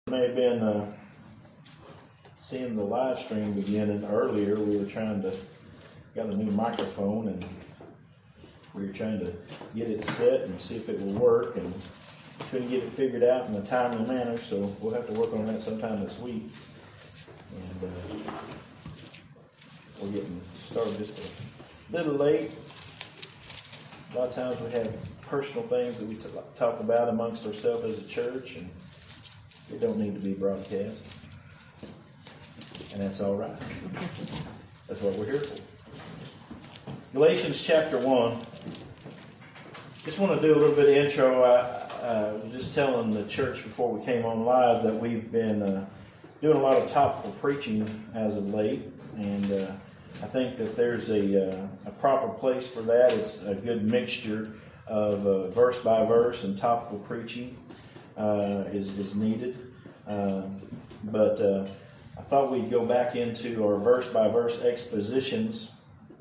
May have been seeing the live stream beginning earlier. We were got a new microphone, and we were trying to get it set and see if it would work, and couldn't get it figured out in a timely manner, so we'll have to work on that sometime this week. And we're getting started just a little late. A lot of times we have personal things that we talk about amongst ourselves as a church, and it don't need to be broadcast. And that's all right. That's what we're here for. Galatians chapter 1. Just want to do a little bit of intro. I was just telling the church before we came on live that we've been doing a lot of topical preaching as of late, and I think that there's a proper place for that. It's a good mixture of verse by verse and topical preaching is needed. But I thought we'd go back into our verse by verse expositions.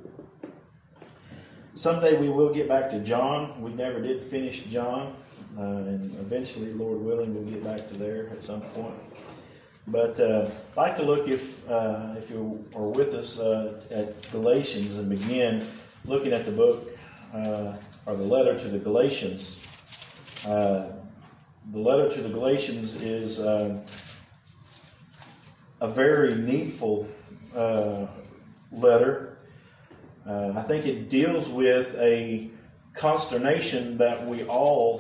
Someday we will get back to John. We never did finish John, and eventually, Lord willing, we'll get back to there at some point. But I'd like to look, if you are with us, at Galatians and begin looking at the book or the letter to the Galatians. The letter to the Galatians is a very needful letter. I think it deals with a consternation that we all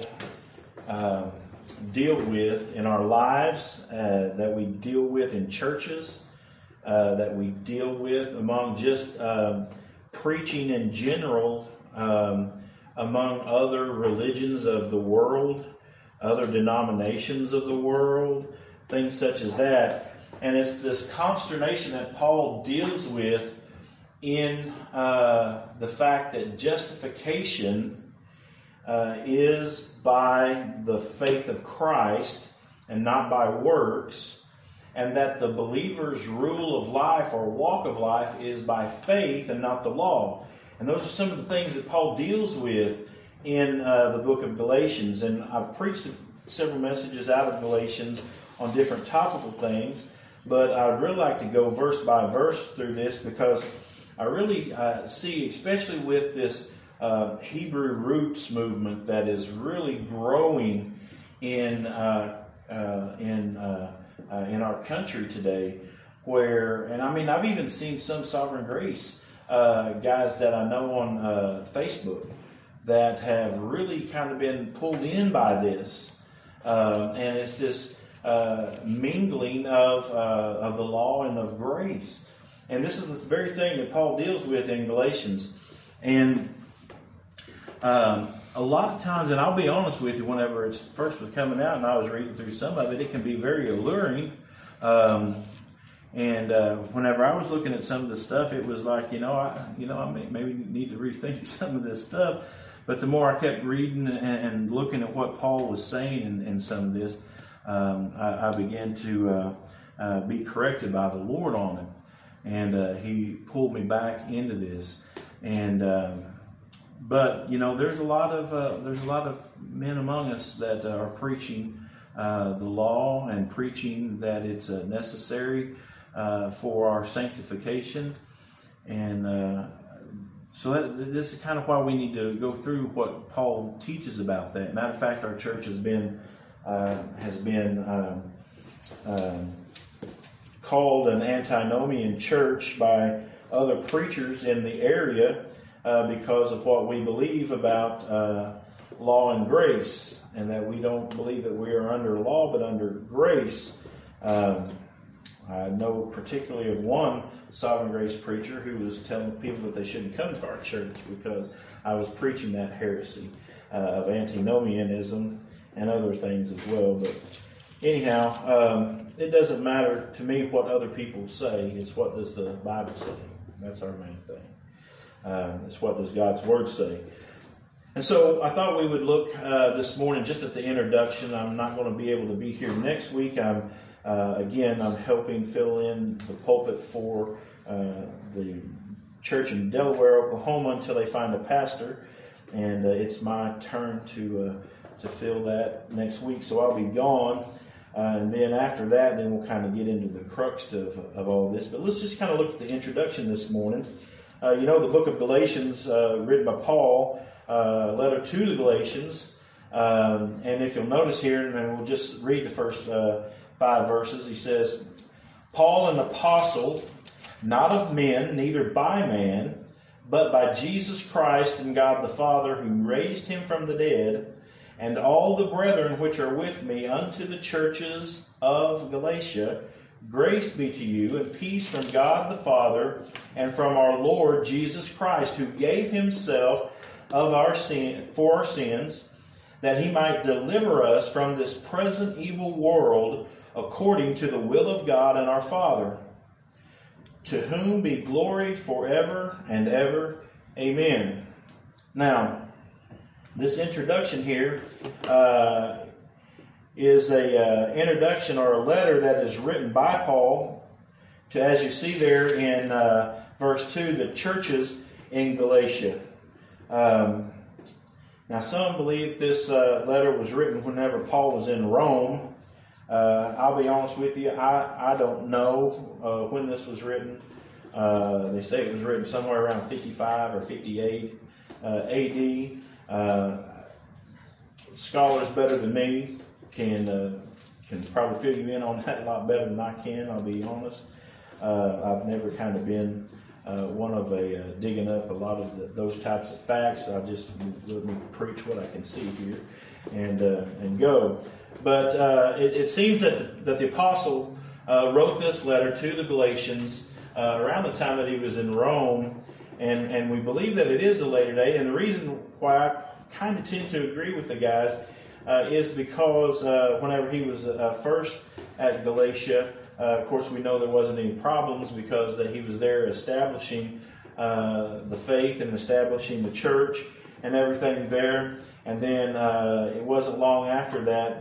deal with in our lives, that we deal with in churches, that we deal with among just preaching in general, among other religions of the world, other denominations of the world, things such as that. And it's this consternation that Paul deals with in the fact that justification is by the faith of Christ and not by works, and that the believer's rule of life or walk of life is by faith and not the law. And those are some of the things that Paul deals with in the book of Galatians. And I've preached several messages out of Galatians on different topical things, but I'd really like to go verse by verse through this, because I really see, especially with this Hebrew roots movement that is really growing in our country today, and I mean, I've even seen some Sovereign Grace guys that I know on Facebook that have really kind of been pulled in by this, and it's this mingling of the law and of grace. And this is the very thing that Paul deals with in Galatians. And a lot of times, and I'll be honest with you, whenever it first was coming out and I was reading through some of it, it can be very alluring. Whenever I was looking at some of the stuff, it was like, I maybe need to rethink some of this stuff. But the more I kept reading and looking at what Paul was saying in some of this, I began to be corrected by the Lord on it. And he pulled me back into this, but there's a lot of men among us that are preaching the law and preaching that it's necessary for our sanctification, and so this is kind of why we need to go through what Paul teaches about that. Matter of fact, our church has been called an antinomian church by other preachers in the area because of what we believe about law and grace, and that we don't believe that we are under law but under grace. I know particularly of one Sovereign Grace preacher who was telling people that they shouldn't come to our church because I was preaching that heresy of antinomianism and other things as well. But anyhow, it doesn't matter to me what other people say. It's what does the Bible say. That's our main thing. It's what does God's Word say. And so I thought we would look this morning just at the introduction. I'm not going to be able to be here next week. I'm helping fill in the pulpit for the church in Delaware, Oklahoma, until they find a pastor. And it's my turn to fill that next week. So I'll be gone. And then after that, then we'll kind of get into the crux of all this. But let's just kind of look at the introduction this morning. The book of Galatians, written by Paul, letter to the Galatians. And if you'll notice here, and we'll just read the first 5 verses, he says, Paul, an apostle, not of men, neither by man, but by Jesus Christ and God the Father, who raised him from the dead, and all the brethren which are with me unto the churches of Galatia, grace be to you, and peace from God the Father, and from our Lord Jesus Christ, who gave himself for our sins, that he might deliver us from this present evil world, according to the will of God and our Father, to whom be glory forever and ever. Amen. Now, this introduction here is a introduction or a letter that is written by Paul to, as you see there in verse 2, the churches in Galatia. Now, some believe this letter was written whenever Paul was in Rome. I'll be honest with you, I don't know when this was written. They say it was written somewhere around 55 or 58 A.D. Scholars better than me can probably fill you in on that a lot better than I can, I'll be honest. I've never kind of been one of digging up a lot of those types of facts. I just let me preach what I can see here and go. But it seems that the apostle wrote this letter to the Galatians around the time that he was in Rome, and we believe that it is a later date. And the reason why I kind of tend to agree with the guys is because whenever he was first at Galatia, of course we know there wasn't any problems because that he was there establishing the faith and establishing the church and everything there. And then it wasn't long after that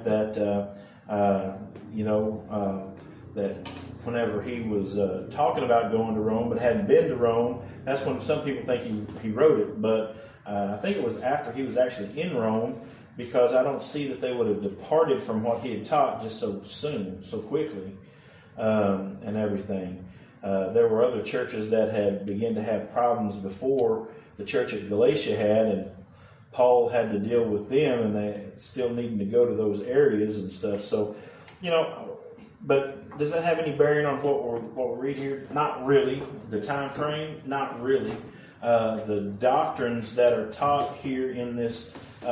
that whenever he was talking about going to Rome but hadn't been to Rome, that's when some people think he wrote it. But I think it was after he was actually in Rome, because I don't see that they would have departed from what he had taught just so soon, so quickly, and everything. There were other churches that had begun to have problems before the church at Galatia had, and Paul had to deal with them, and they still needing to go to those areas and stuff. So, but does that have any bearing on what we read here? Not really. The time frame, not really. The doctrines that are taught here in this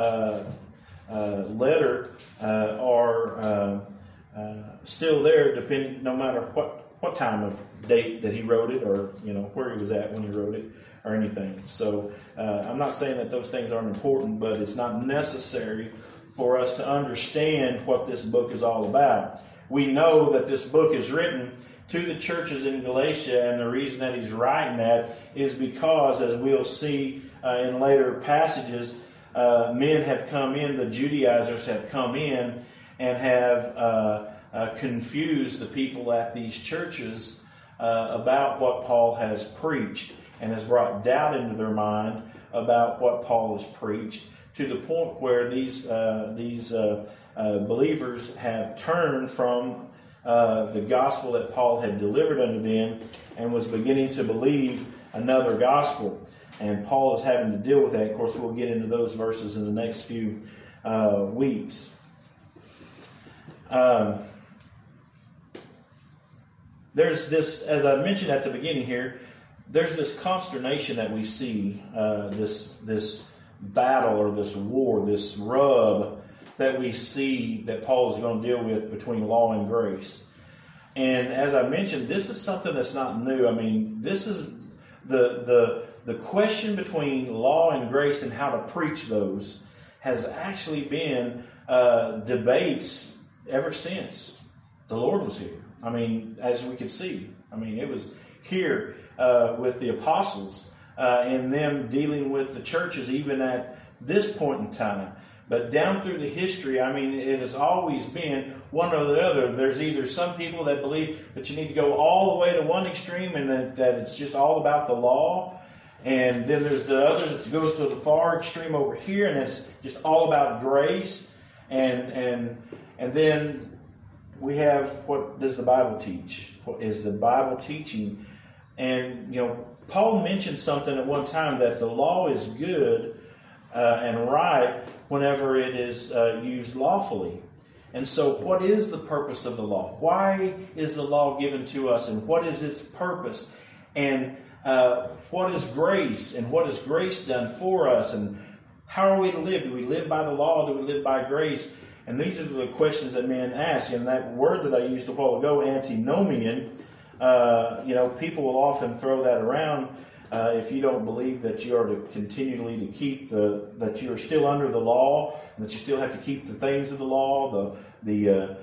letter are still there, depending, no matter what time of date that he wrote it, or where he was at when he wrote it, or anything. So I'm not saying that those things aren't important, but it's not necessary for us to understand what this book is all about. We know that this book is written to the churches in Galatia, and the reason that he's writing that is because, as we'll see in later passages, men have come in, the Judaizers have come in and have confused the people at these churches about what Paul has preached, and has brought doubt into their mind about what Paul has preached, to the point where these believers have turned from the gospel that Paul had delivered unto them and was beginning to believe another gospel. And Paul is having to deal with that. Of course, we'll get into those verses in the next few weeks. There's this, as I mentioned at the beginning here, there's this consternation that we see, this battle or this war, this rub that we see that Paul is going to deal with between law and grace. And as I mentioned, this is something that's not new. I mean, this is the question between law and grace and how to preach those has actually been debates ever since the Lord was here. I mean, as we could see, I mean, it was here with the apostles and them dealing with the churches even at this point in time. But down through the history, I mean, it has always been one or the other. There's either some people that believe that you need to go all the way to one extreme and that it's just all about the law. And then there's the others that goes to the far extreme over here, and it's just all about grace. And then we have, what does the Bible teach? What is the Bible teaching? And, Paul mentioned something at one time, that the law is good and right whenever it is used lawfully. And so what is the purpose of the law? Why is the law given to us, and what is its purpose? And what is grace, and what has grace done for us? And how are we to live? Do we live by the law? Do we live by grace? And these are the questions that men ask. And that word that I used a while ago, antinomian, people will often throw that around. If you don't believe that you are to continually to keep that you are still under the law, and that you still have to keep the things of the law, the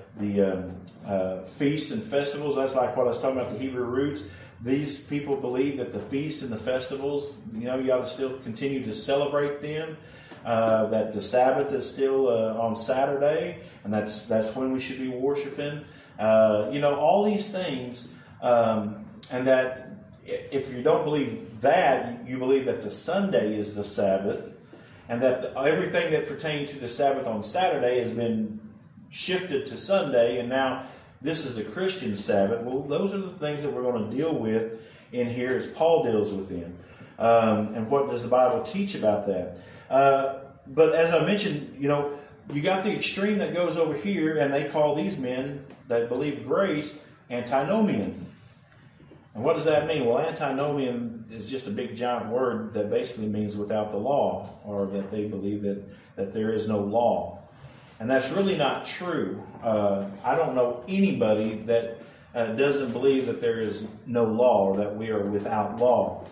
feasts and festivals. That's like what I was talking about, the Hebrew roots. These people believe that the feasts and the festivals, you ought to still continue to celebrate them. That the Sabbath is still on Saturday, and that's when we should be worshiping. All these things, and that if you don't believe that, you believe that the Sunday is the Sabbath, and that everything that pertained to the Sabbath on Saturday has been shifted to Sunday, and now this is the Christian Sabbath. Well, those are the things that we're going to deal with in here as Paul deals with them. And what does the Bible teach about that? But as I mentioned, you got the extreme that goes over here, and they call these men that believe grace antinomian. And what does that mean? Well, antinomian is just a big giant word that basically means without the law, or that they believe that there is no law. And that's really not true. I don't know anybody that doesn't believe that there is no law, or that we are without law.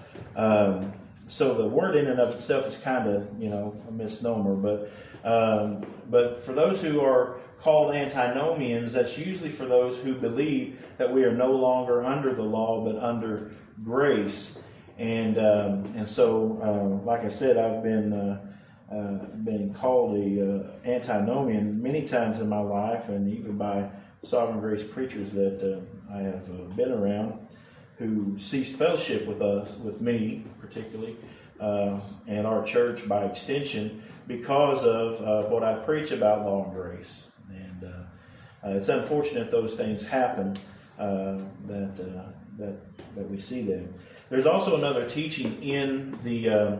So the word in and of itself is kind of, a misnomer. But for those who are called antinomians, that's usually for those who believe that we are no longer under the law, but under grace. And so, like I said, I've been called a antinomian many times in my life, and even by Sovereign Grace preachers that I have been around, who ceased fellowship with me particularly, and our church by extension, because of what I preach about law and grace. And it's unfortunate those things happen, that we see them. There's also another teaching in the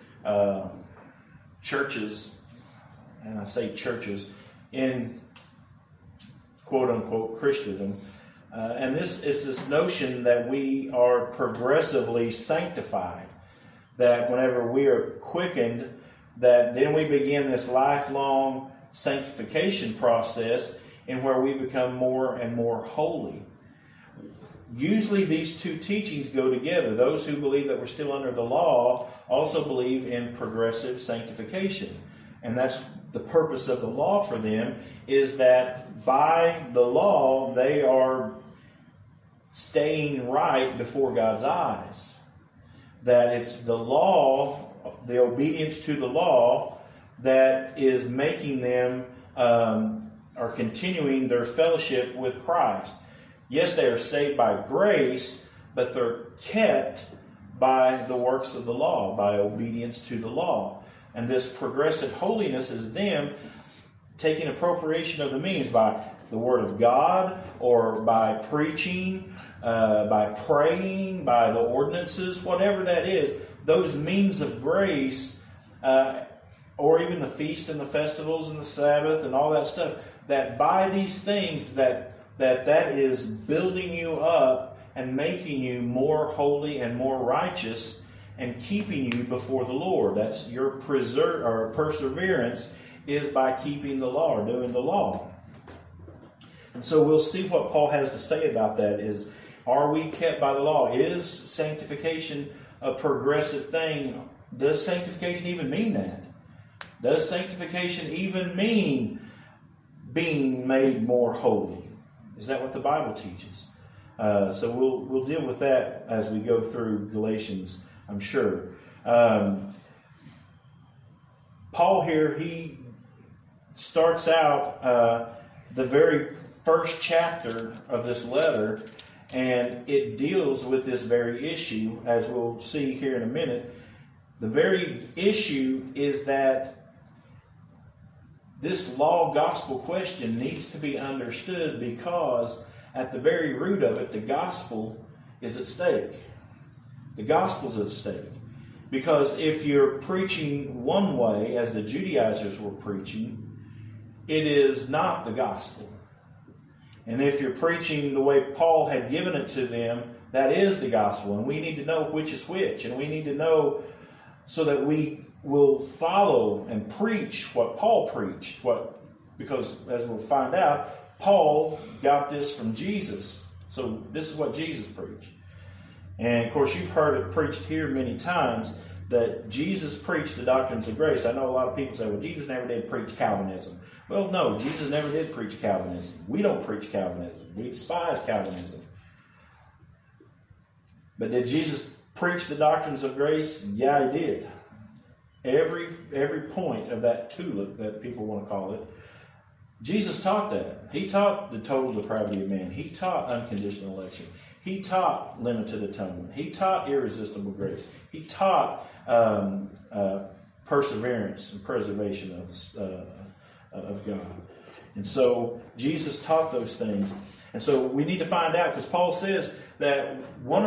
churches, and I say churches, in quote-unquote Christendom. And this is this notion that we are progressively sanctified, that whenever we are quickened, that then we begin this lifelong sanctification process in where we become more and more holy. Usually these two teachings go together. Those who believe that we're still under the law also believe in progressive sanctification. And that's the purpose of the law for them, is that by the law they are staying right before God's eyes. That it's the law, the obedience to the law, that is making them or continuing their fellowship with Christ. Yes, they are saved by grace, but they're kept by the works of the law, by obedience to the law. And this progressive holiness is them taking appropriation of the means by the Word of God, or by preaching, by praying, by the ordinances, whatever that is. Those means of grace, or even the feasts and the festivals and the Sabbath and all that stuff, that by these things that is building you up and making you more holy and more righteous and keeping you before the Lord. That's your perseverance is by keeping the law, or doing the law. And so we'll see what Paul has to say about that. Is, are we kept by the law? Is sanctification a progressive thing? Does sanctification even mean that? Does sanctification even mean being made more holy? Is that what the Bible teaches? So we'll deal with that as we go through Galatians, I'm sure. Paul here, he starts out the very first chapter of this letter, and it deals with this very issue, as we'll see here in a minute. The very issue is that this law gospel question needs to be understood, because at the very root of it, the gospel is at stake. The gospel's at stake. Because if you're preaching one way, as the Judaizers were preaching, it is not the gospel. And if you're preaching the way Paul had given it to them, that is the gospel. And we need to know which is which. And we need to know so that we will follow and preach what Paul preached. Because as we'll find out, Paul got this from Jesus. So this is what Jesus preached. And of course, you've heard it preached here many times that Jesus preached the doctrines of grace. I know a lot of people say, well, Jesus never did preach Calvinism. Well, no, Jesus never did preach Calvinism. We don't preach Calvinism. We despise Calvinism. But did Jesus preach the doctrines of grace? Yeah, he did. Every point of that tulip, that people want to call it, Jesus taught that. He taught the total depravity of man. He taught unconditional election. He taught limited atonement. He taught irresistible grace. He taught perseverance and preservation of God. And so Jesus taught those things. And so we need to find out, because Paul says that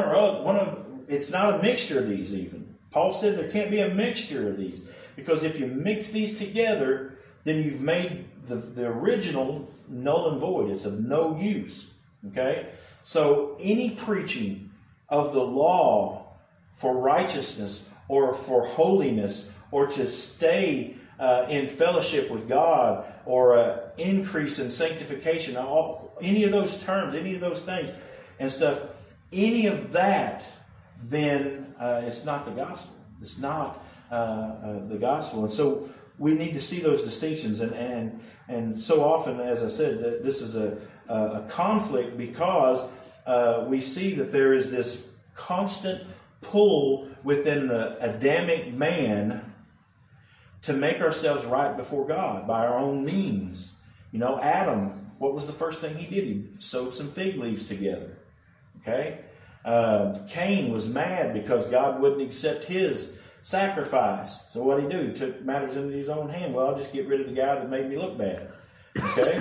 it's not a mixture of these even. Paul said there can't be a mixture of these, because if you mix these together, then you've made the original null and void. It's of no use. Okay? So any preaching of the law for righteousness or for holiness, or to stay in fellowship with God, or increase in sanctification, any of those terms, any of those things and stuff, any of that, then it's not the gospel. It's not the gospel. And so we need to see those distinctions. And so often, as I said, this is a conflict, because we see that there is this constant pull within the Adamic man to make ourselves right before God by our own means. You know, Adam, what was the first thing he did? He sewed some fig leaves together. Okay? Cain was mad because God wouldn't accept his sacrifice. So what did he do? He took matters into his own hand. Well, I'll just get rid of the guy that made me look bad. Okay?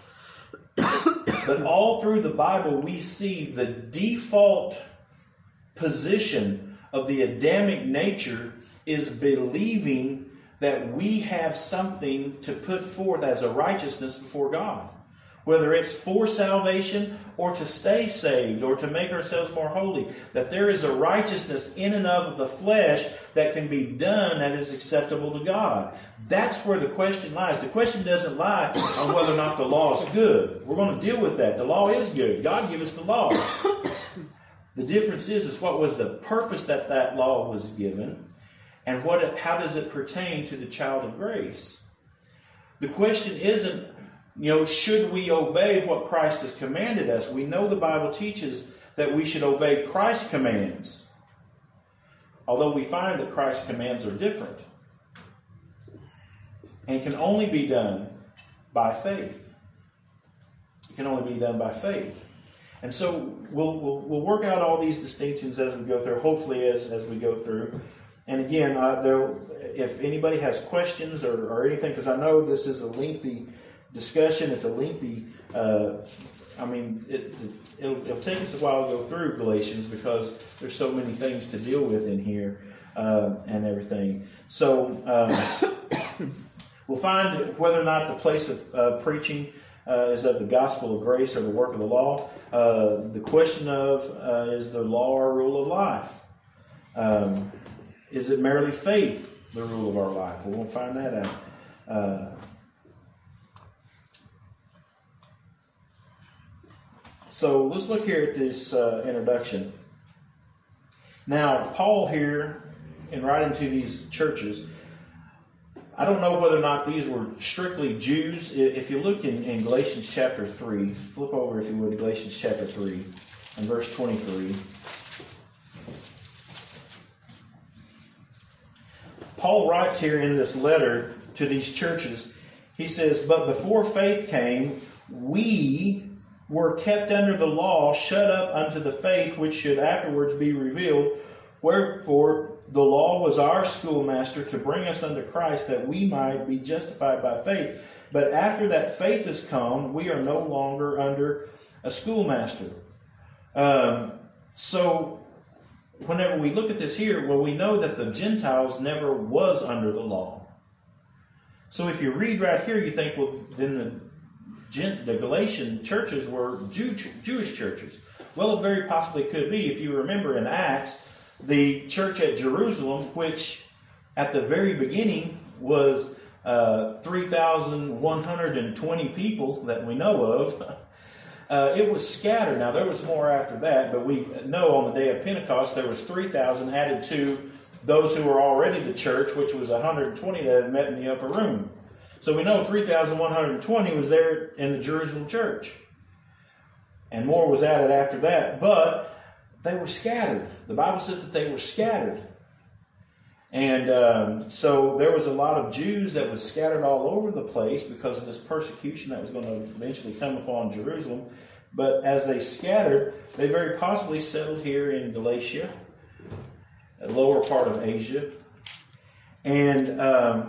But all through the Bible, we see the default position of the Adamic nature is believing that we have something to put forth as a righteousness before God. Whether it's for salvation or to stay saved or to make ourselves more holy. That there is a righteousness in and of the flesh that can be done that is acceptable to God. That's where the question lies. The question doesn't lie on whether or not the law is good. We're going to deal with that. The law is good. God gave us the law. The difference is what was the purpose that law was given, and how does it pertain to the child of grace? The question isn't, should we obey what Christ has commanded us? We know the Bible teaches that we should obey Christ's commands. Although we find that Christ's commands are different and can only be done by faith. It can only be done by faith. And so we'll work out all these distinctions as we go through, hopefully as we go through. And again, if anybody has questions or anything, because I know this is a lengthy discussion, it's a lengthy, it'll take us a while to go through Galatians, because there's so many things to deal with in here and everything. So we'll find whether or not the place of preaching is of the gospel of grace or the work of the law. The question of is the law our rule of life? Is it merely faith, the rule of our life? We won't find that out. So let's look here at this introduction. Now, Paul here, in writing to these churches, I don't know whether or not these were strictly Jews. If you look in Galatians chapter 3, flip over if you would to Galatians chapter 3 and verse 23. Paul writes here in this letter to these churches, he says, "But before faith came, we were kept under the law, shut up unto the faith which should afterwards be revealed. Wherefore the law was our schoolmaster to bring us unto Christ, that we might be justified by faith. But after that faith has come, we are no longer under a schoolmaster. So whenever we look at this here, well, we know that the Gentiles never was under the law. So if you read right here, you think, well, then the Galatian churches were Jewish churches. Well, it very possibly could be. If you remember in Acts, the church at Jerusalem, which at the very beginning was 3,120 people that we know of, it was scattered. Now, there was more after that, but we know on the day of Pentecost there was 3,000 added to those who were already the church, which was 120 that had met in the upper room. So we know 3,120 was there in the Jerusalem church. And more was added after that. But they were scattered. The Bible says that they were scattered. And so there was a lot of Jews that was scattered all over the place because of this persecution that was going to eventually come upon Jerusalem. But as they scattered, they very possibly settled here in Galatia, the lower part of Asia. And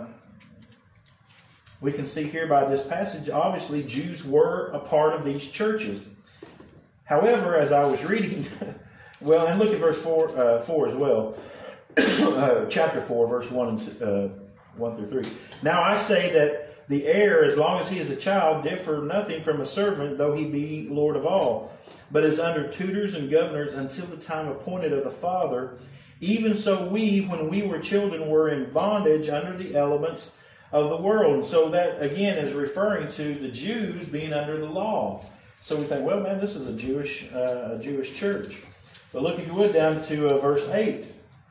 we can see here by this passage, obviously, Jews were a part of these churches. However, as I was reading, well, and look at verse 4 as well. Chapter 4, verse 1 through 3. Now I say that the heir, as long as he is a child, differ nothing from a servant, though he be Lord of all, but is under tutors and governors until the time appointed of the Father. Even so we, when we were children, were in bondage under the elements of the world. And so that, again, is referring to the Jews being under the law. So we think, well, man, this is a Jewish church. But look, if you would, down to verse 8.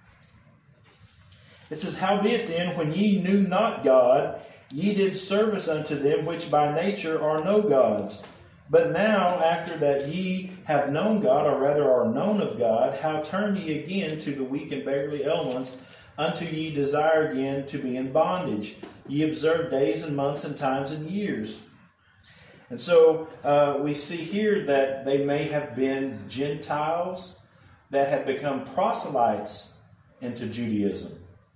It says, Howbeit then, when ye knew not God, ye did service unto them which by nature are no gods. But now, after that ye have known God, or rather are known of God, how turn ye again to the weak and beggarly elements, unto ye desire again to be in bondage? Ye observe days and months and times and years. And so we see here that they may have been Gentiles that have become proselytes into Judaism.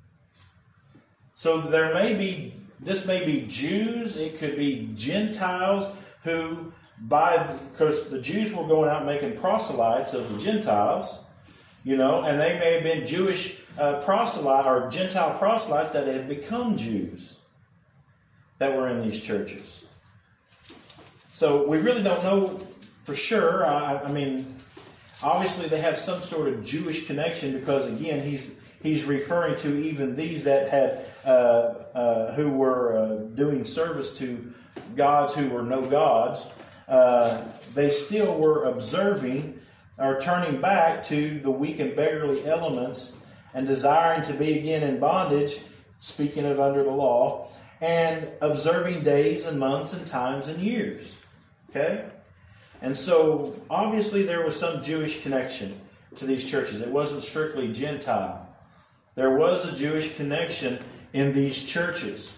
So this may be Jews, it could be Gentiles who, because the Jews were going out making proselytes of the Gentiles, and they may have been Jewish proselytes or Gentile proselytes that had become Jews that were in these churches. So we really don't know for sure. I mean, obviously they have some sort of Jewish connection because, again, he's referring to even these that had who were doing service to gods who were no gods. They still were observing or turning back to the weak and beggarly elements and desiring to be again in bondage, speaking of under the law, and observing days and months and times and years. Okay? And so, obviously, there was some Jewish connection to these churches. It wasn't strictly Gentile. There was a Jewish connection in these churches.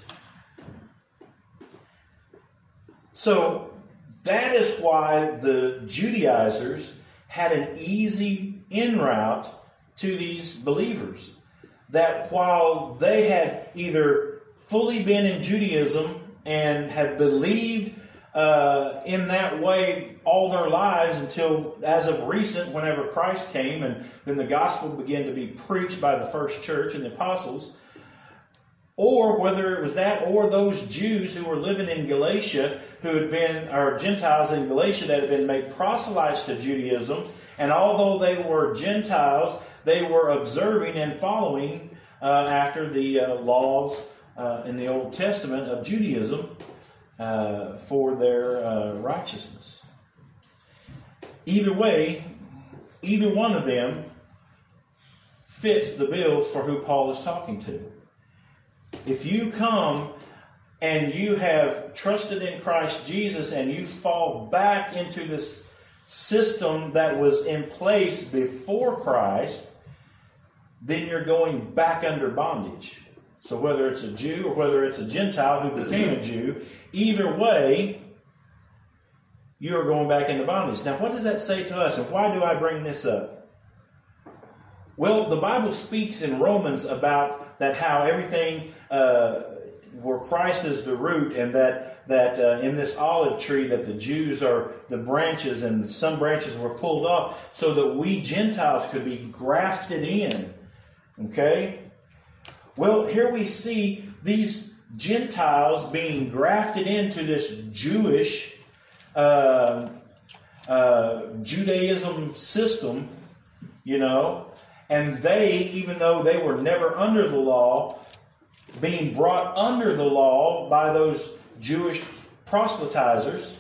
So, that is why the Judaizers had an easy in route to these believers. That while they had either fully been in Judaism and had believed in that way all their lives until as of recent, whenever Christ came and then the gospel began to be preached by the first church and the apostles, or whether it was that or those Jews who were living in Galatia who had been, or Gentiles in Galatia that had been made proselytes to Judaism, and although they were Gentiles, they were observing and following after the laws in the Old Testament of Judaism for their righteousness. Either way, either one of them fits the bill for who Paul is talking to. If you come and you have trusted in Christ Jesus and you fall back into this system that was in place before Christ, then you're going back under bondage. So whether it's a Jew or whether it's a Gentile who became a Jew, either way, you are going back into bondage. Now, what does that say to us, and why do I bring this up? Well, the Bible speaks in Romans about that how everything where Christ is the root, and that in this olive tree that the Jews are the branches, and some branches were pulled off so that we Gentiles could be grafted in. Okay? Well, here we see these Gentiles being grafted into this Jewish Judaism system, and they, even though they were never under the law, being brought under the law by those Jewish proselytizers,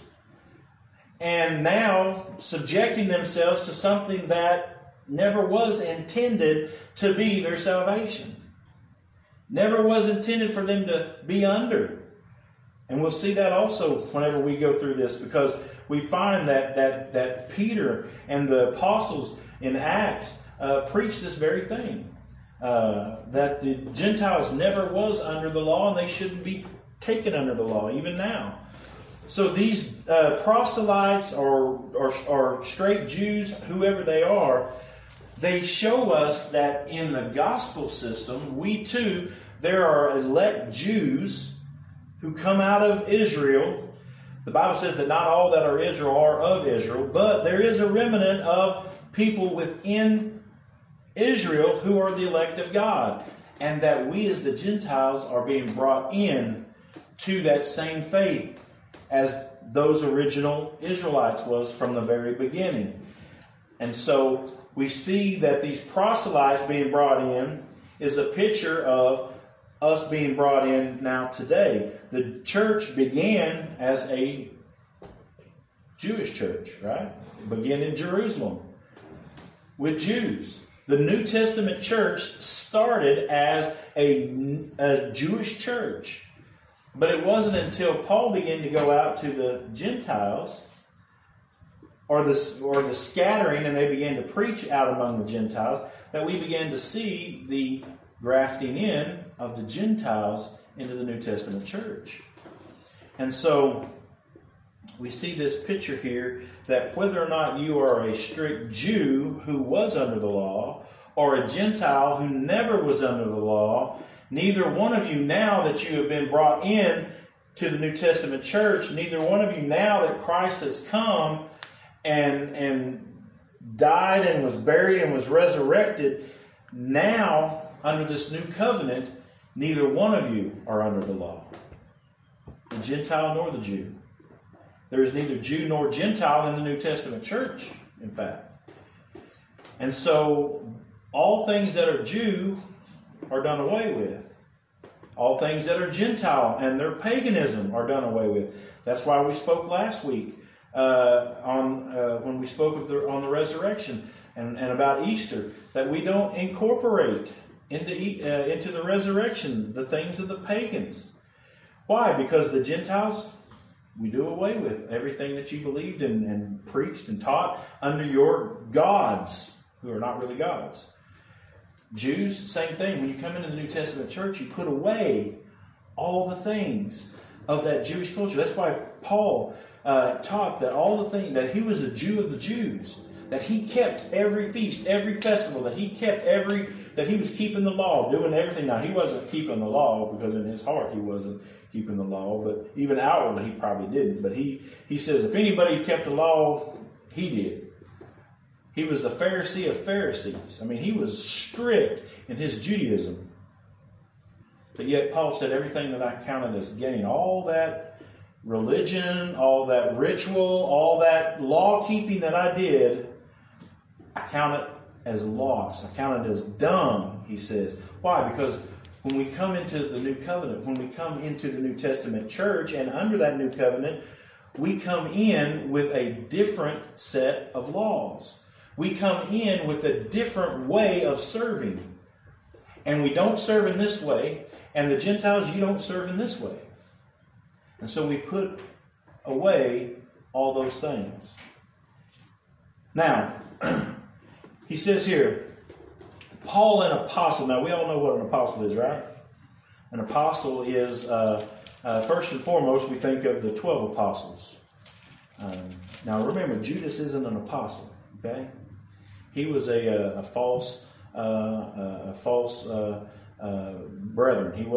and now subjecting themselves to something that never was intended to be their salvation. Never was intended for them to be under. And we'll see that also whenever we go through this, because we find that Peter and the apostles in Acts preach this very thing. That the Gentiles never was under the law, and they shouldn't be taken under the law, even now. So these proselytes or straight Jews, whoever they are, they show us that in the gospel system, we too, there are elect Jews who come out of Israel. The Bible says that not all that are Israel are of Israel, but there is a remnant of people within Israel who are the elect of God, and that we as the Gentiles are being brought in to that same faith as those original Israelites was from the very beginning. And so we see that these proselytes being brought in is a picture of us being brought in now today. The church began as a Jewish church, right? It began in Jerusalem with Jews. The New Testament church started as a Jewish church. But it wasn't until Paul began to go out to the Gentiles, or the scattering, and they began to preach out among the Gentiles, that we began to see the grafting in of the Gentiles into the New Testament church. And so we see this picture here that whether or not you are a strict Jew who was under the law, or a Gentile who never was under the law, neither one of you now that you have been brought in to the New Testament church, neither one of you now that Christ has come and died and was buried and was resurrected, now under this new covenant, neither one of you are under the law, the Gentile nor the Jew. There is neither Jew nor Gentile in the New Testament church, in fact. And so all things that are Jew are done away with. All things that are Gentile and their paganism are done away with. That's why we spoke last week when we spoke on the resurrection and about Easter, that we don't incorporate into the resurrection the things of the pagans. Why? Because the Gentiles, we do away with everything that you believed and preached and taught under your gods, who are not really gods. Jews, same thing. When you come into the New Testament church, you put away all the things of that Jewish culture. That's why Paul taught that all the things, that he was a Jew of the Jews, that he kept every feast, every festival, that he was keeping the law, doing everything. Now, he wasn't keeping the law because in his heart he wasn't keeping the law, but even outwardly he probably didn't. But he says if anybody kept the law, he did. He was the Pharisee of Pharisees. I mean, he was strict in his Judaism. But yet Paul said everything that I counted as gain, all that religion, all that ritual, all that law keeping that I did, I count it as loss. I count it as dung, he says. Why? Because when we come into the new covenant, when we come into the New Testament church, and under that new covenant, we come in with a different set of laws. We come in with a different way of serving. And we don't serve in this way, and the Gentiles, you don't serve in this way. And so we put away all those things. Now, he says here, Paul, an apostle. Now, we all know what an apostle is, right? An apostle is, first and foremost, we think of the 12 apostles. Now, remember, Judas isn't an apostle, okay? He was a false brethren. He wasn't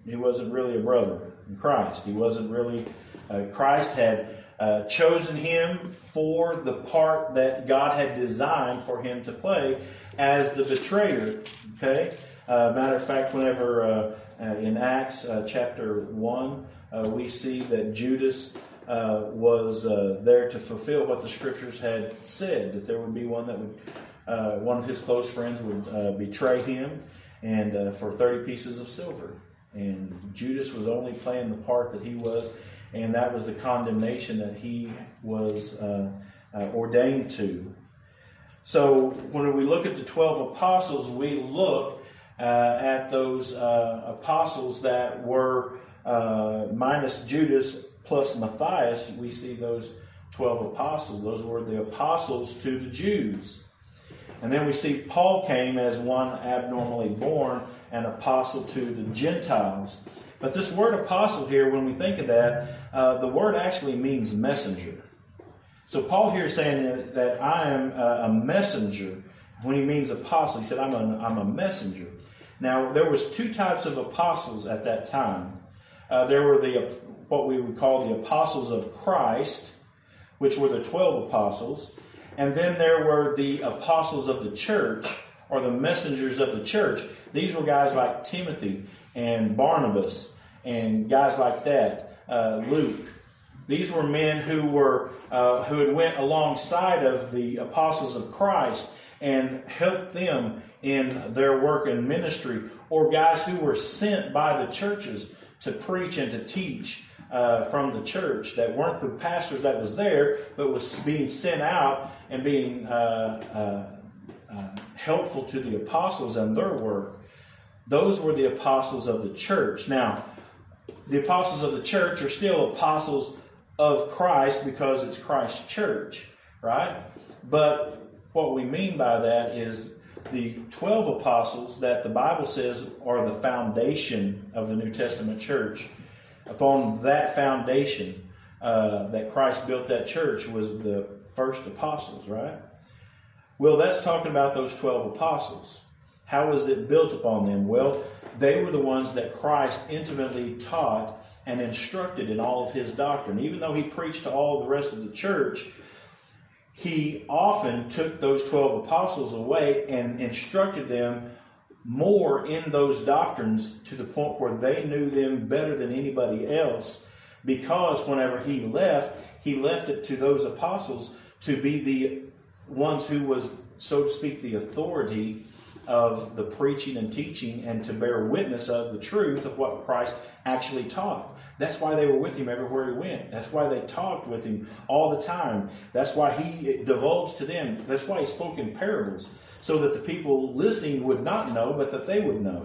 really a brother in Christ. He wasn't really. Christ had chosen him for the part that God had designed for him to play as the betrayer. Okay. Matter of fact, whenever in Acts chapter 1, we see that Judas was there to fulfill what the Scriptures had said, that there would be one that would, one of his close friends would betray him, and for 30 pieces of silver. And Judas was only playing the part that he was, and that was the condemnation that he was ordained to. So when we look at the 12 apostles, we look at those apostles that were minus Judas plus Matthias. We see those 12 apostles. Those were the apostles to the Jews. And then we see Paul came as one abnormally born, an apostle to the Gentiles. But this word apostle here, when we think of that, the word actually means messenger. So Paul here is saying that I am a messenger. When he means apostle, he said, I'm a messenger. Now, there was two types of apostles at that time. There were what we would call the apostles of Christ, which were the 12 apostles. And then there were the apostles of the church, or the messengers of the church. These were guys like Timothy and Barnabas and guys like that, Luke. These were men who had went alongside of the apostles of Christ and helped them in their work and ministry, or guys who were sent by the churches to preach and to teach from the church, that weren't the pastors that was there, but was being sent out and being helpful to the apostles and their work. Those were the apostles of the church. Now, the apostles of the church are still apostles of Christ because it's Christ's church, right? But what we mean by that is the 12 apostles that the Bible says are the foundation of the New Testament church. Upon that foundation that Christ built that church was the first apostles, right? Well, that's talking about those 12 apostles. How was it built upon them? Well, they were the ones that Christ intimately taught and instructed in all of his doctrine. Even though he preached to all the rest of the church, he often took those 12 apostles away and instructed them more in those doctrines to the point where they knew them better than anybody else, because whenever he left it to those apostles to be the ones who was, so to speak, the authority of the preaching and teaching and to bear witness of the truth of what Christ actually taught. That's why they were with him everywhere he went. That's why they talked with him all the time. That's why he divulged to them. That's why he spoke in parables, so that the people listening would not know, but that they would know.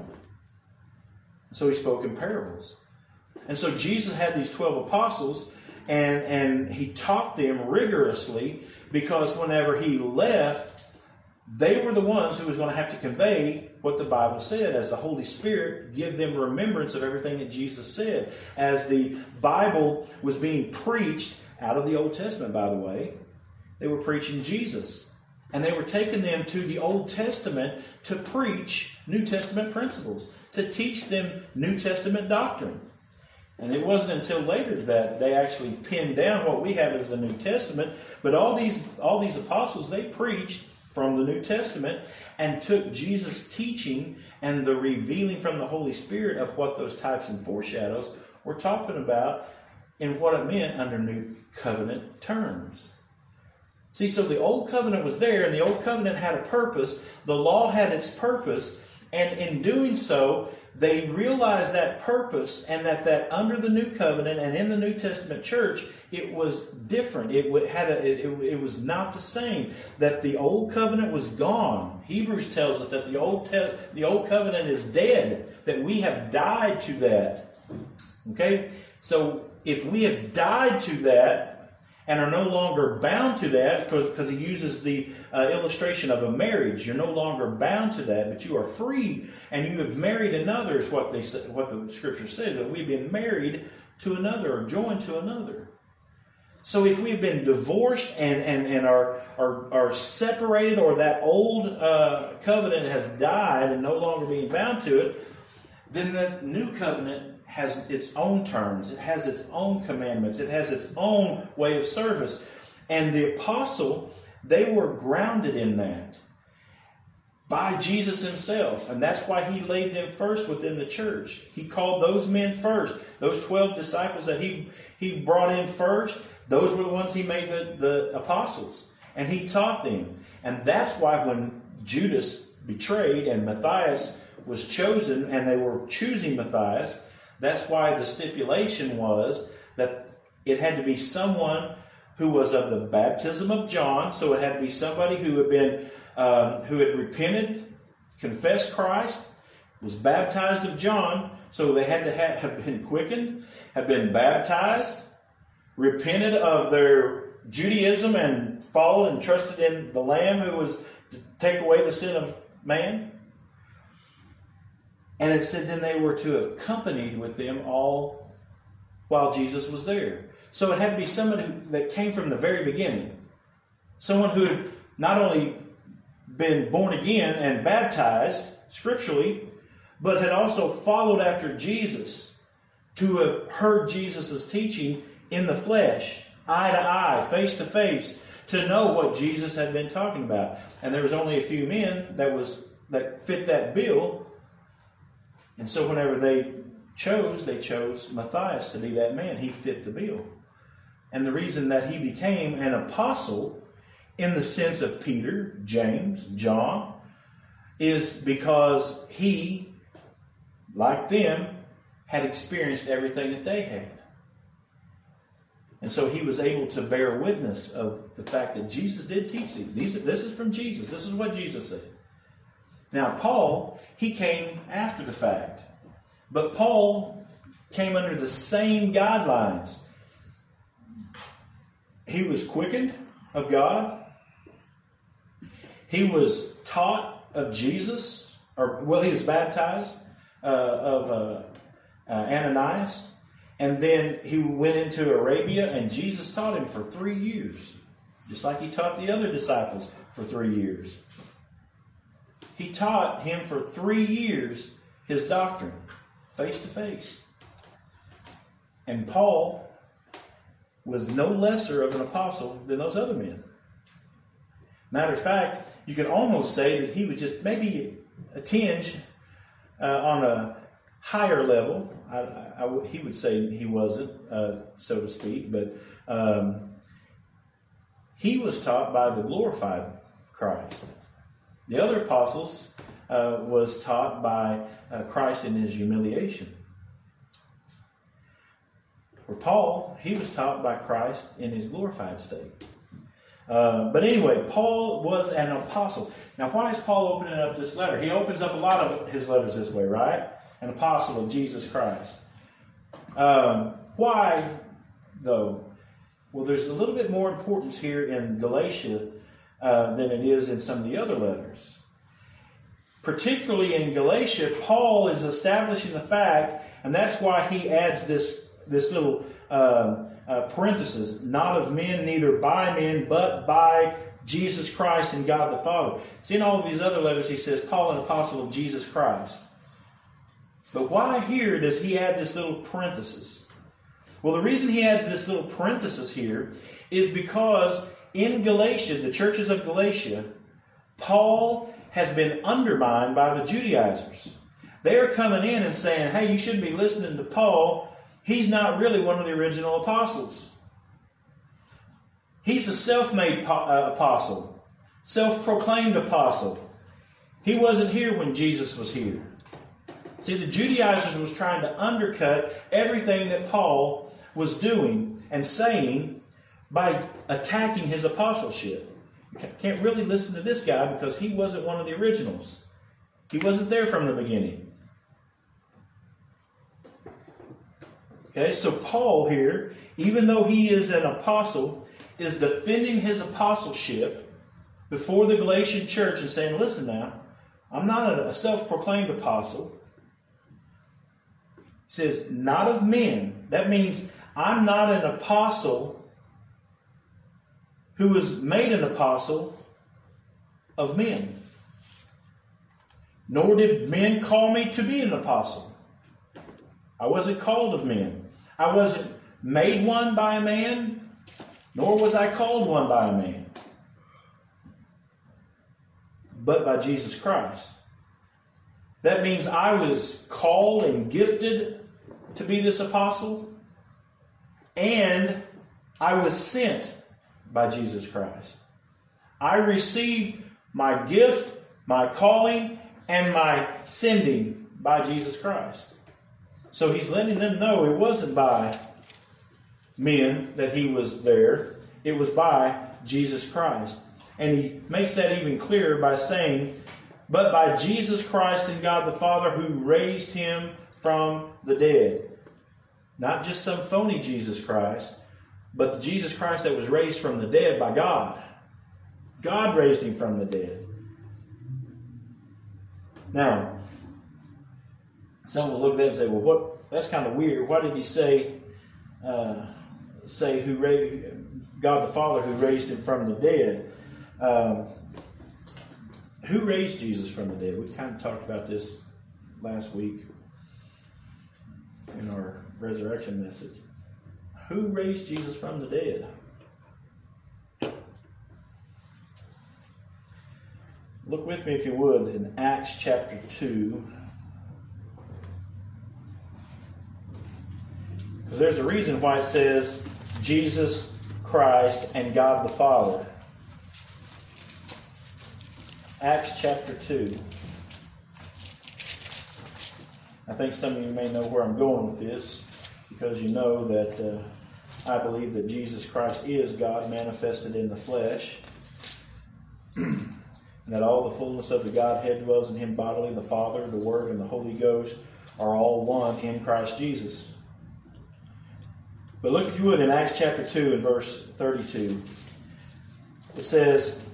So he spoke in parables. And so Jesus had these 12 apostles, and he taught them rigorously, because whenever he left, they were the ones who was going to have to convey what the Bible said, as the Holy Spirit give them remembrance of everything that Jesus said. As the Bible was being preached out of the Old Testament, by the way, they were preaching Jesus. And they were taking them to the Old Testament to preach New Testament principles, to teach them New Testament doctrine. And it wasn't until later that they actually pinned down what we have as the New Testament. But all these apostles, they preached from the New Testament and took Jesus' teaching and the revealing from the Holy Spirit of what those types and foreshadows were talking about and what it meant under New Covenant terms. See, so the Old Covenant was there, and the Old Covenant had a purpose. The law had its purpose, and in doing so, they realized that purpose, and that under the New Covenant and in the New Testament church, it was different. It was not the same. That the Old Covenant was gone. Hebrews tells us that the Old Covenant is dead. That we have died to that. Okay, so if we have died to that and are no longer bound to that, because he uses the illustration of a marriage. You're no longer bound to that, but you are free, and you have married another, is what the Scripture says, that we've been married to another or joined to another. So if we've been divorced and are separated, or that old covenant has died and no longer being bound to it, then the new covenant has its own terms. It has its own commandments. It has its own way of service. And the apostle, they were grounded in that by Jesus himself. And that's why he laid them first within the church. He called those men first. Those 12 disciples that he brought in first, those were the ones he made the apostles. And he taught them. And that's why when Judas betrayed and Matthias was chosen, and they were choosing Matthias, that's why the stipulation was that it had to be someone who was of the baptism of John. So it had to be somebody who had been, who had repented, confessed Christ, was baptized of John. So they had to have been quickened, have been baptized, repented of their Judaism and followed and trusted in the Lamb who was to take away the sin of man. And it said then they were to have accompanied with them all while Jesus was there. So it had to be someone that came from the very beginning. Someone who had not only been born again and baptized scripturally, but had also followed after Jesus, to have heard Jesus' teaching in the flesh, eye to eye, face to face, to know what Jesus had been talking about. And there was only a few men that fit that bill. And so whenever they chose Matthias to be that man. He fit the bill. And the reason that he became an apostle in the sense of Peter, James, John, is because he, like them, had experienced everything that they had. And so he was able to bear witness of the fact that Jesus did teach these. This is from Jesus. This is what Jesus said. Now, Paul, he came after the fact. But Paul came under the same guidelines. He was quickened of God. He was taught of Jesus. He was baptized of Ananias. And then he went into Arabia, and Jesus taught him for 3 years. Just like he taught the other disciples for 3 years. He taught him for 3 years his doctrine, face to face. And Paul was no lesser of an apostle than those other men. Matter of fact, you can almost say that he was just maybe a tinge on a higher level. He would say he wasn't, so to speak, but he was taught by the glorified Christ. The other apostles was taught by Christ in his humiliation. For Paul, he was taught by Christ in his glorified state. But anyway, Paul was an apostle. Now, why is Paul opening up this letter? He opens up a lot of his letters this way, right? An apostle of Jesus Christ. Why, though? Well, there's a little bit more importance here in Galatia than it is in some of the other letters. Particularly in Galatia, Paul is establishing the fact, and that's why he adds this little parenthesis, not of men, neither by men, but by Jesus Christ and God the Father. See, in all of these other letters, he says, Paul, an apostle of Jesus Christ. But why here does he add this little parenthesis? Well, the reason he adds this little parenthesis here is because in Galatia, the churches of Galatia, Paul has been undermined by the Judaizers. They are coming in and saying, hey, you shouldn't be listening to Paul. He's not really one of the original apostles. He's a self-made apostle, self-proclaimed apostle. He wasn't here when Jesus was here. See, the Judaizers was trying to undercut everything that Paul was doing and saying by attacking his apostleship. You can't really listen to this guy because he wasn't one of the originals. He wasn't there from the beginning. Okay, so Paul here, even though he is an apostle, is defending his apostleship before the Galatian church and saying, listen now, I'm not a self-proclaimed apostle. He says, not of men. That means I'm not an apostle who was made an apostle of men. Nor did men call me to be an apostle. I wasn't called of men. I wasn't made one by a man, nor was I called one by a man, but by Jesus Christ. That means I was called and gifted to be this apostle, and I was sent by Jesus Christ. I received my gift, my calling, and my sending by Jesus Christ. So he's letting them know it wasn't by men that he was there. It was by Jesus Christ. And he makes that even clearer by saying, but by Jesus Christ and God the Father who raised him from the dead. Not just some phony Jesus Christ, but the Jesus Christ that was raised from the dead by God. God raised him from the dead. Now, some will look at that and say, well, that's kind of weird. Why did he say who raised God the Father who raised him from the dead? Who raised Jesus from the dead? We kind of talked about this last week in our resurrection message. Who raised Jesus from the dead? Look with me, if you would, in Acts chapter 2. Because there's a reason why it says Jesus Christ and God the Father. Acts chapter 2. I think some of you may know where I'm going with this, because you know that I believe that Jesus Christ is God manifested in the flesh, and that all the fullness of the Godhead dwells in him bodily. The Father, the Word, and the Holy Ghost are all one in Christ Jesus. But look, if you would, in Acts chapter 2 and verse 32. It says,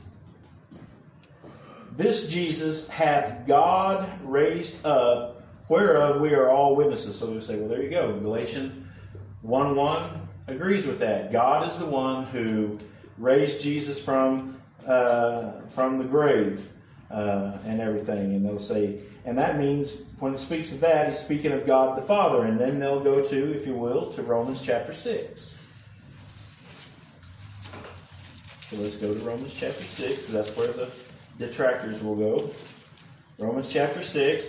this Jesus hath God raised up, whereof we are all witnesses. So we say, well, there you go. Galatians 1:1 agrees with that. God is the one who raised Jesus from the grave and everything. And they'll say, and that means when it speaks of that, he's speaking of God the Father. And then they'll go to, if you will, to Romans chapter 6. So let's go to Romans chapter 6, because that's where the detractors will go. Romans chapter 6.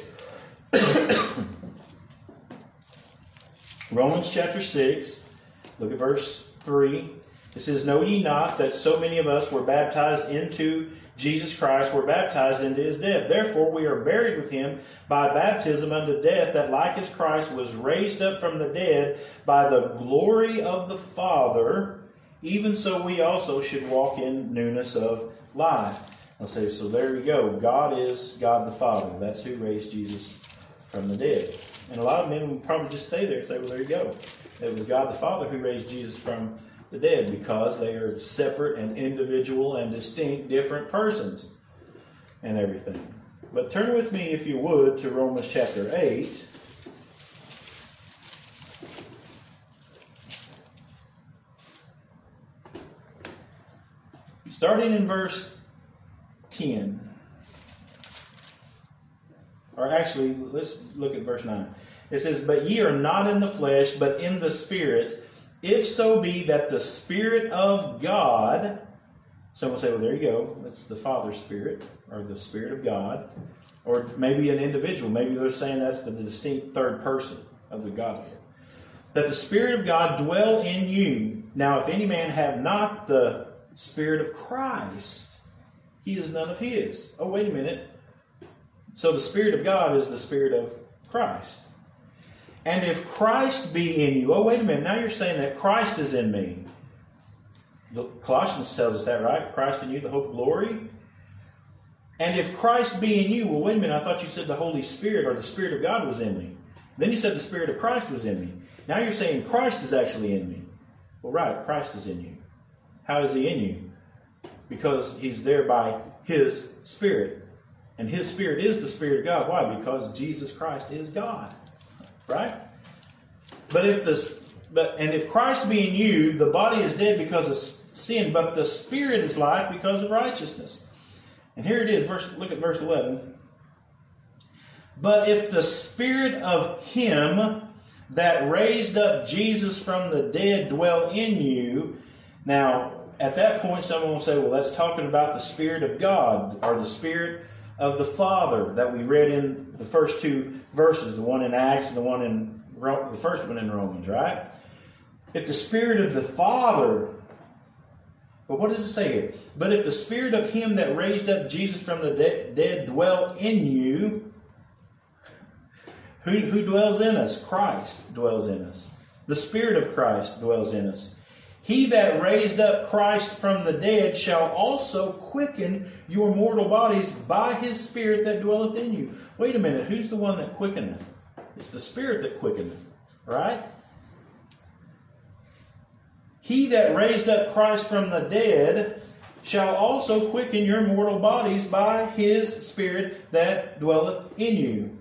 Romans chapter 6. Look at verse 3. It says, know ye not that so many of us were baptized into Jesus Christ, were baptized into his death. Therefore we are buried with him by baptism unto death, that like as Christ was raised up from the dead by the glory of the Father, even so we also should walk in newness of life. I'll say, so there you go. God is God the Father. That's who raised Jesus from the dead. And a lot of men would probably just stay there and say, well, there you go. It was God the Father who raised Jesus from the dead, because they are separate and individual and distinct, different persons and everything. But turn with me, if you would, to Romans chapter 8. Starting in verse 10. Or actually, let's look at verse 9. It says, but ye are not in the flesh, but in the Spirit, if so be that the Spirit of God, someone will say, well, there you go. That's the Father's Spirit, or the Spirit of God. Or maybe an individual. Maybe they're saying that's the distinct third person of the Godhead. That the Spirit of God dwell in you. Now, if any man have not the Spirit of Christ, he is none of his. Oh, wait a minute. So the Spirit of God is the Spirit of Christ. And if Christ be in you, oh, wait a minute, now you're saying that Christ is in me. Colossians tells us that, right? Christ in you, the hope of glory. And if Christ be in you, well, wait a minute, I thought you said the Holy Spirit or the Spirit of God was in me. Then you said the Spirit of Christ was in me. Now you're saying Christ is actually in me. Well, right, Christ is in you. How is he in you? Because he's there by his Spirit. And his Spirit is the Spirit of God. Why? Because Jesus Christ is God. Right? But if Christ be in you, the body is dead because of sin, but the Spirit is life because of righteousness. And here it is, look at verse 11. But if the Spirit of him that raised up Jesus from the dead dwell in you. Now, at that point, someone will say, well, that's talking about the Spirit of God, or the Spirit of the Father that we read in the first two verses, the one in Acts and the first one in Romans, right? If the Spirit of the Father, but what does it say here? But if the Spirit of Him that raised up Jesus from the dead dwell in you, who dwells in us? Christ dwells in us. The Spirit of Christ dwells in us. He that raised up Christ from the dead shall also quicken your mortal bodies by His Spirit that dwelleth in you. Wait a minute, who's the one that quickeneth? It's the Spirit that quickeneth, right? He that raised up Christ from the dead shall also quicken your mortal bodies by His Spirit that dwelleth in you.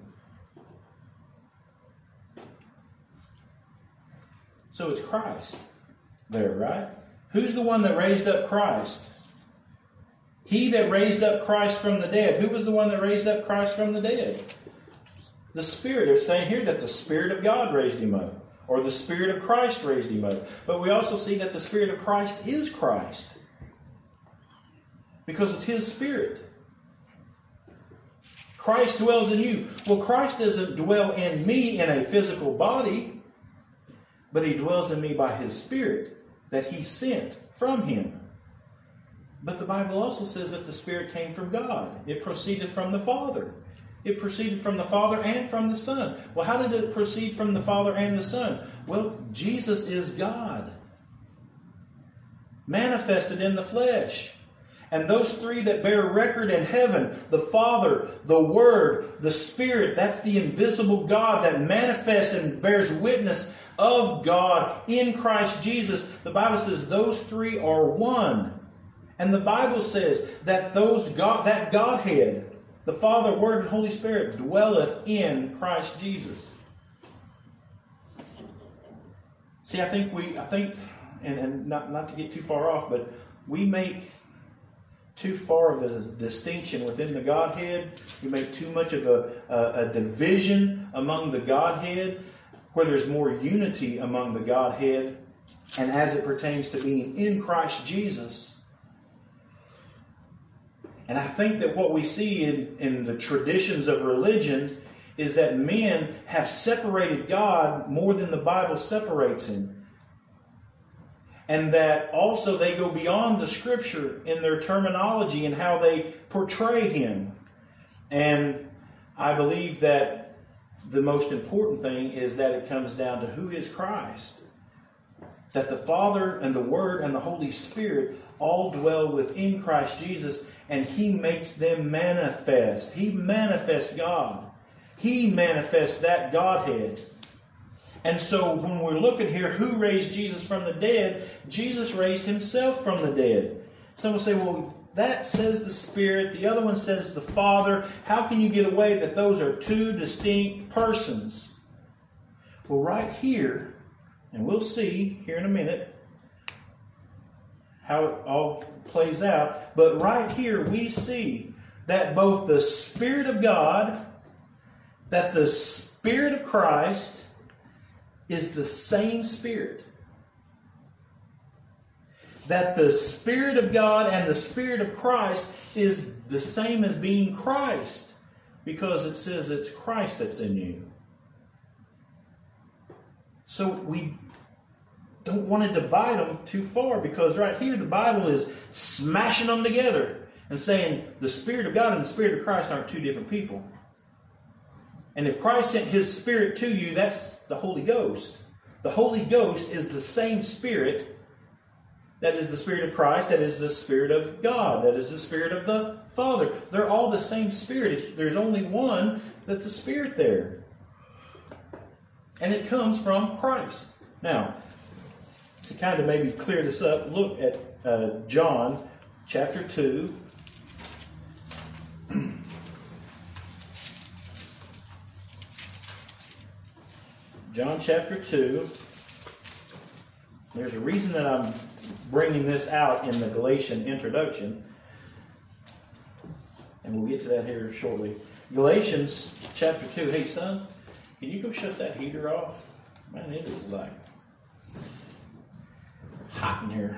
So it's Christ there, right? Who's the one that raised up Christ? He that raised up Christ from the dead. Who was the one that raised up Christ from the dead? The Spirit. It's saying here that the Spirit of God raised Him up. Or the Spirit of Christ raised Him up. But we also see that the Spirit of Christ is Christ. Because it's His Spirit. Christ dwells in you. Well, Christ doesn't dwell in me in a physical body, but He dwells in me by His Spirit that He sent from Him. But the Bible also says that the Spirit came from God. It proceeded from the Father. It proceeded from the Father and from the Son. Well, how did it proceed from the Father and the Son? Well, Jesus is God, manifested in the flesh. And those three that bear record in heaven, the Father, the Word, the Spirit, that's the invisible God that manifests and bears witness of God in Christ Jesus. The Bible says those three are one. And the Bible says that that Godhead, the Father, Word, and Holy Spirit, dwelleth in Christ Jesus. See, I think, and not to get too far off, but we make too far of a distinction within the Godhead. We make too much of a division among the Godhead, where there's more unity among the Godhead, and as it pertains to being in Christ Jesus. And I think that what we see in the traditions of religion is that men have separated God more than the Bible separates Him. And that also they go beyond the Scripture in their terminology and how they portray Him. And I believe that the most important thing is that it comes down to who is Christ. That the Father and the Word and the Holy Spirit all dwell within Christ Jesus, and He makes them manifest. He manifests God. He manifests that Godhead. And so when we're looking here, who raised Jesus from the dead? Jesus raised Himself from the dead. Some will say, well, that says the Spirit, the other one says the Father. How can you get away that those are two distinct persons? Well, right here, and we'll see here in a minute how it all plays out, but right here we see that both the Spirit of God, that the Spirit of Christ is the same Spirit. That the Spirit of God and the Spirit of Christ is the same as being Christ, because it says it's Christ that's in you. So we don't want to divide them too far, because right here the Bible is smashing them together and saying the Spirit of God and the Spirit of Christ aren't two different people. And if Christ sent His Spirit to you, that's the Holy Ghost. The Holy Ghost is the same Spirit. That is the Spirit of Christ. That is the Spirit of God. That is the Spirit of the Father. They're all the same Spirit. There's only one that's the Spirit there. And it comes from Christ. Now, to kind of maybe clear this up, look at John chapter 2. John chapter 2. There's a reason that I'm bringing this out in the Galatian introduction. And we'll get to that here shortly. Galatians chapter 2. Hey, son, can you go shut that heater off? Man, it is like hot in here.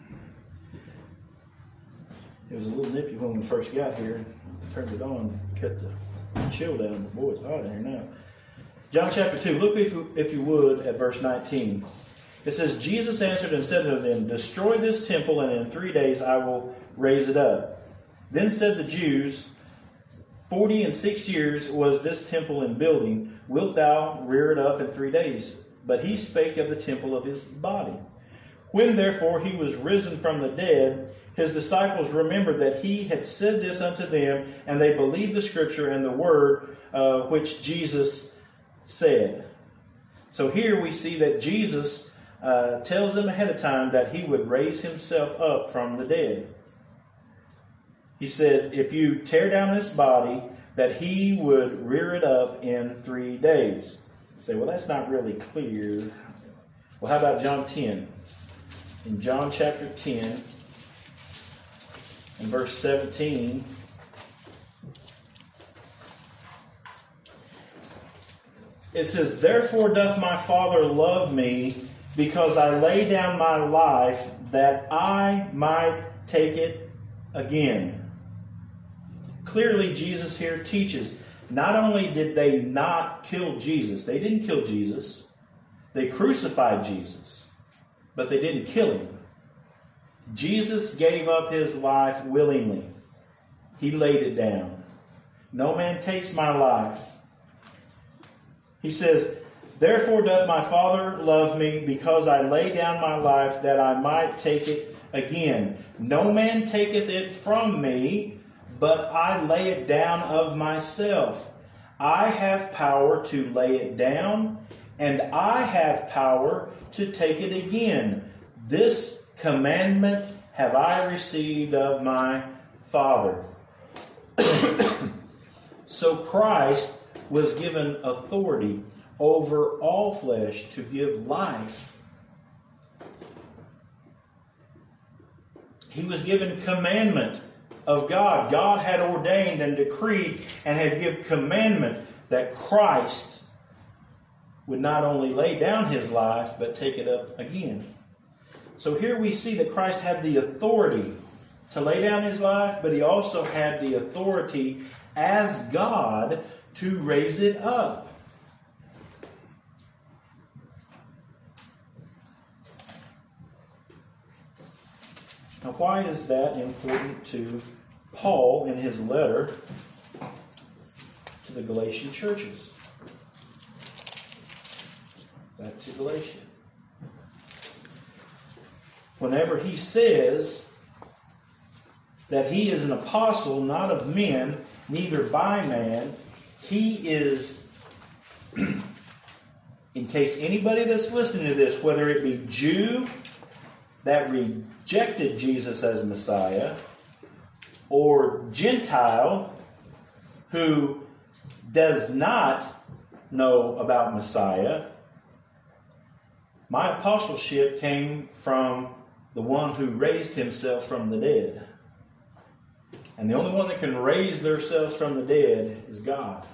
It was a little nippy when we first got here. Turned it on, cut the chill down. Boy, it's hot in here now. John chapter 2, look if you would at verse 19. It says, Jesus answered and said unto them, Destroy this temple, and in 3 days I will raise it up. Then said the Jews, 46 years was this temple in building. Wilt thou rear it up in 3 days? But he spake of the temple of his body. When therefore he was risen from the dead, his disciples remembered that he had said this unto them, and they believed the scripture and the word which Jesus said. So here we see that Jesus tells them ahead of time that he would raise himself up from the dead. He said, if you tear down this body, that he would rear it up in 3 days. You say, well, that's not really clear. Well, how about John 10? In John chapter 10 and verse 17, it says, Therefore doth my Father love me, because I lay down my life, that I might take it again. Clearly, Jesus here teaches, not only did they not kill Jesus, they didn't kill Jesus, they crucified Jesus, but they didn't kill him. Jesus gave up his life willingly. He laid it down. No man takes my life. He says, Therefore doth my Father love me, because I lay down my life, that I might take it again. No man taketh it from me, but I lay it down of myself. I have power to lay it down, and I have power to take it again. This commandment have I received of my Father. So Christ was given authority over all flesh to give life. He was given commandment of God. God had ordained and decreed and had given commandment that Christ would not only lay down his life, but take it up again. So here we see that Christ had the authority to lay down his life, but he also had the authority as God to raise it up. Now, why is that important to Paul in his letter to the Galatian churches? Back to Galatia. Whenever he says that he is an apostle, not of men, neither by man, he is, in case anybody that's listening to this, whether it be Jew that rejected Jesus as Messiah, or Gentile who does not know about Messiah, my apostleship came from the one who raised himself from the dead. And the only one that can raise themselves from the dead is God.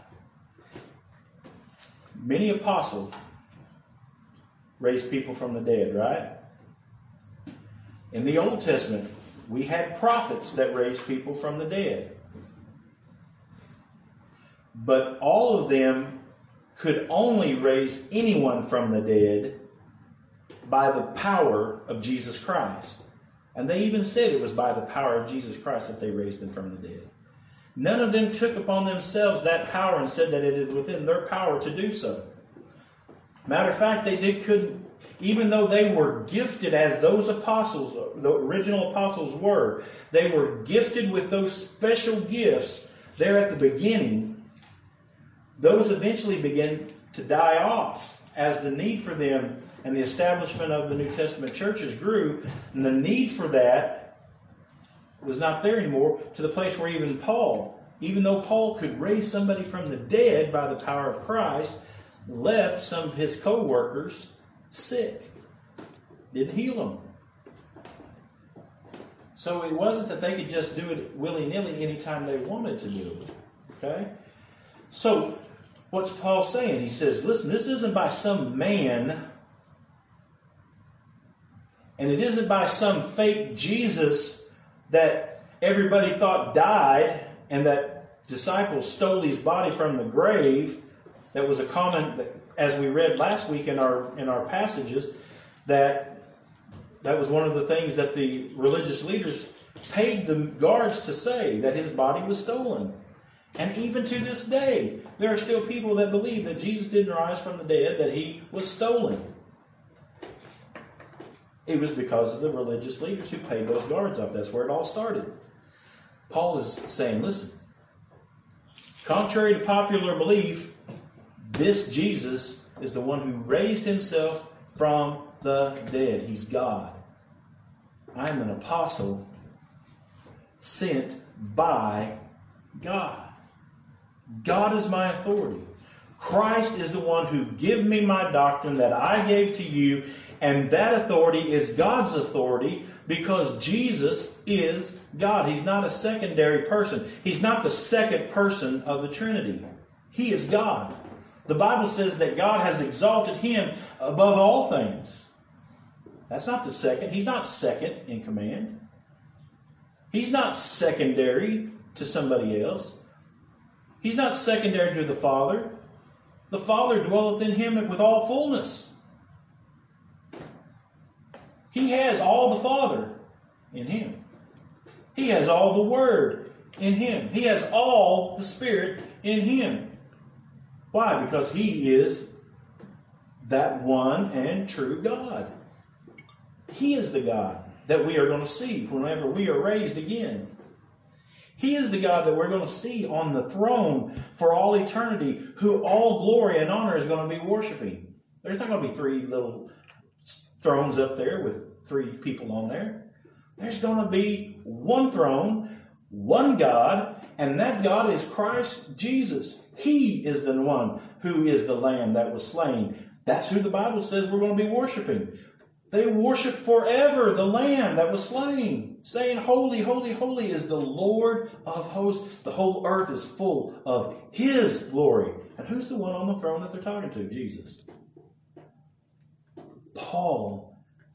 Many apostles raised people from the dead, right? In the Old Testament, we had prophets that raised people from the dead. But all of them could only raise anyone from the dead by the power of Jesus Christ. And they even said it was by the power of Jesus Christ that they raised him from the dead. None of them took upon themselves that power and said that it is within their power to do so. Matter of fact, couldn't, even though they were gifted as those apostles, the original apostles were, they were gifted with those special gifts there at the beginning. Those eventually began to die off as the need for them and the establishment of the New Testament churches grew, and the need for that was not there anymore, to the place where even Paul, even though Paul could raise somebody from the dead by the power of Christ, left some of his co-workers sick. Didn't heal them. So it wasn't that they could just do it willy-nilly anytime they wanted to do it. Okay? So what's Paul saying? He says, listen, this isn't by some man, and it isn't by some fake Jesus that everybody thought died and that disciples stole his body from the grave. That was a common, as we read last week in our passages, that was one of the things that the religious leaders paid the guards to say, that his body was stolen. And even to this day, there are still people that believe that Jesus didn't rise from the dead, that he was stolen. It was because of the religious leaders who paid those guards off. That's where it all started. Paul is saying, listen, contrary to popular belief, this Jesus is the one who raised himself from the dead. He's God. I'm an apostle sent by God. God is my authority. Christ is the one who gave me my doctrine that I gave to you, and that authority is God's authority because Jesus is God. He's not a secondary person. He's not the second person of the Trinity. He is God. The Bible says that God has exalted him above all things. That's not the second. He's not second in command. He's not secondary to somebody else. He's not secondary to the Father. The Father dwelleth in him with all fullness. He has all the Father in him. He has all the Word in him. He has all the Spirit in him. Why? Because he is that one and true God. He is the God that we are going to see whenever we are raised again. He is the God that we're going to see on the throne for all eternity, who all glory and honor is going to be worshiping. There's not going to be 3 little thrones up there with 3 people on there. There's going to be one throne, one God, and that God is Christ Jesus. He is the one who is the Lamb that was slain. That's who the Bible says we're going to be worshiping. They worship forever the Lamb that was slain, saying, holy, holy, holy is the Lord of hosts. The whole earth is full of his glory. And who's the one on the throne that they're talking to? Jesus. Paul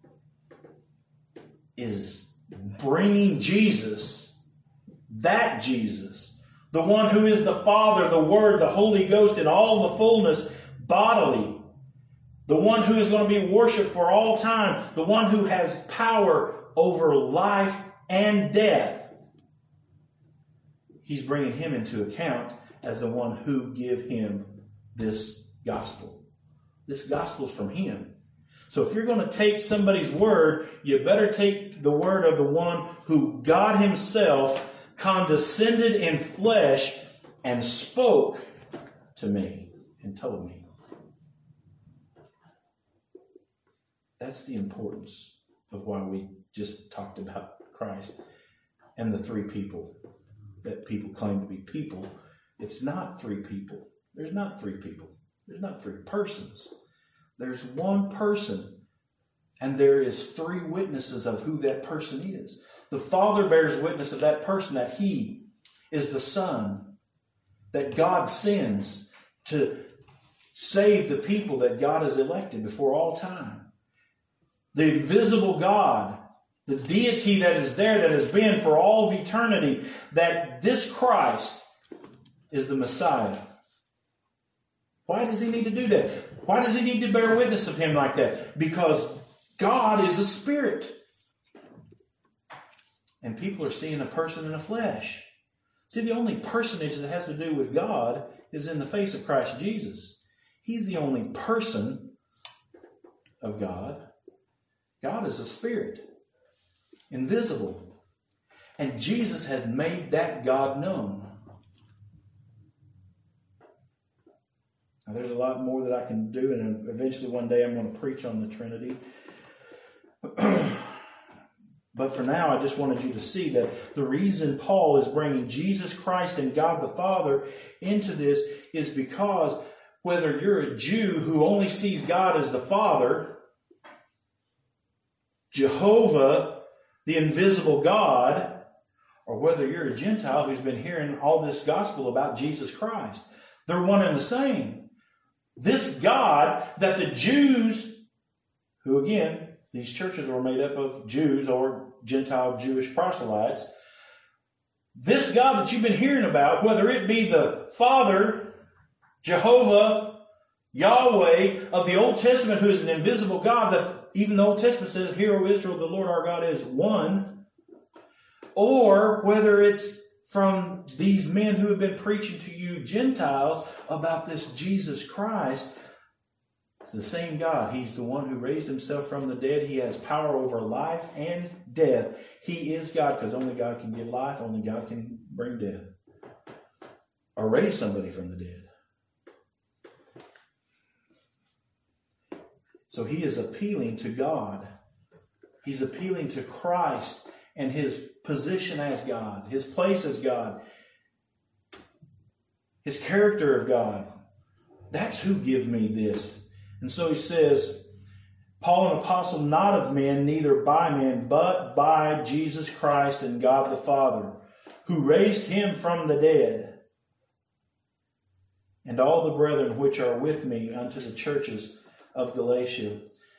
is bringing Jesus, that Jesus, the one who is the Father, the Word, the Holy Ghost, in all the fullness, bodily. The one who is going to be worshipped for all time. The one who has power over life and death. He's bringing him into account as the one who give him this gospel. This gospel is from him. So if you're going to take somebody's word, you better take the word of the one who God himself condescended in flesh and spoke to me and told me. That's the importance of why we just talked about Christ and the 3 people that people claim to be people. It's not 3 people. There's not 3 people. There's not 3 persons. There's one person, and there is 3 witnesses of who that person is. The Father bears witness of that person, that he is the Son that God sends to save the people that God has elected before all time. The invisible God, the deity that is there, that has been for all of eternity, that this Christ is the Messiah. Why does he need to do that? Why does he need to bear witness of him like that? Because God is a spirit. And people are seeing a person in the flesh. See, the only personage that has to do with God is in the face of Christ Jesus. He's the only person of God. God is a spirit, invisible. And Jesus had made that God known. Now, there's a lot more that I can do, and eventually one day I'm going to preach on the Trinity. But for now, I just wanted you to see that the reason Paul is bringing Jesus Christ and God the Father into this is because whether you're a Jew who only sees God as the Father, Jehovah, the invisible God, or whether you're a Gentile who's been hearing all this gospel about Jesus Christ, They're one and the same. This God that the Jews, who again, these churches were made up of Jews or Gentile Jewish proselytes, this God that you've been hearing about, whether it be the Father, Jehovah, Yahweh of the Old Testament, who is an invisible God, that even the Old Testament says, "Hear, O Israel, the Lord our God is one," or whether it's from these men who have been preaching to you Gentiles about this Jesus Christ, it's the same God. He's the one who raised himself from the dead. He has power over life and death. He is God, because only God can give life. Only God can bring death or raise somebody from the dead. So he is appealing to God. He's appealing to Christ and his position as God, his place as God, his character of God. That's who give me this. And so he says, Paul, an apostle, not of men, neither by men, but by Jesus Christ and God the Father, who raised him from the dead, and all the brethren which are with me unto the churches of Galatia.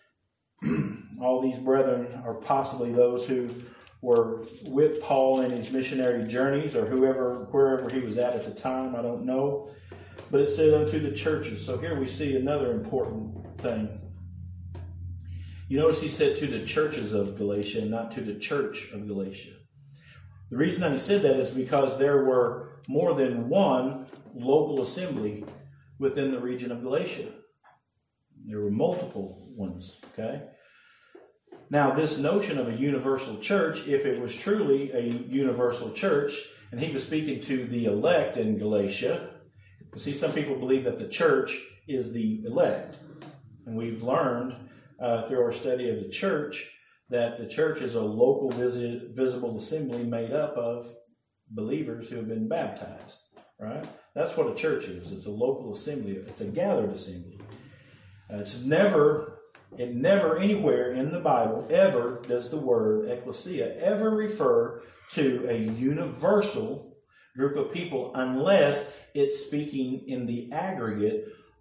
All these brethren are possibly those who were with Paul in his missionary journeys, or wherever he was at the time. I don't know. But it said unto the churches. So here we see another important thing. You notice he said to the churches of Galatia and not to the church of Galatia. The reason that he said that is because there were more than one local assembly within the region of Galatia. There were multiple ones, okay? Now, this notion of a universal church, if it was truly a universal church, and he was speaking to the elect in Galatia, you see, some people believe that the church is the elect. And we've learned through our study of the church that the church is a local visible assembly made up of believers who have been baptized, right? That's what a church is. It's a local assembly. It's a gathered assembly. It never anywhere in the Bible ever does the word ecclesia ever refer to a universal group of people unless it's speaking in the aggregate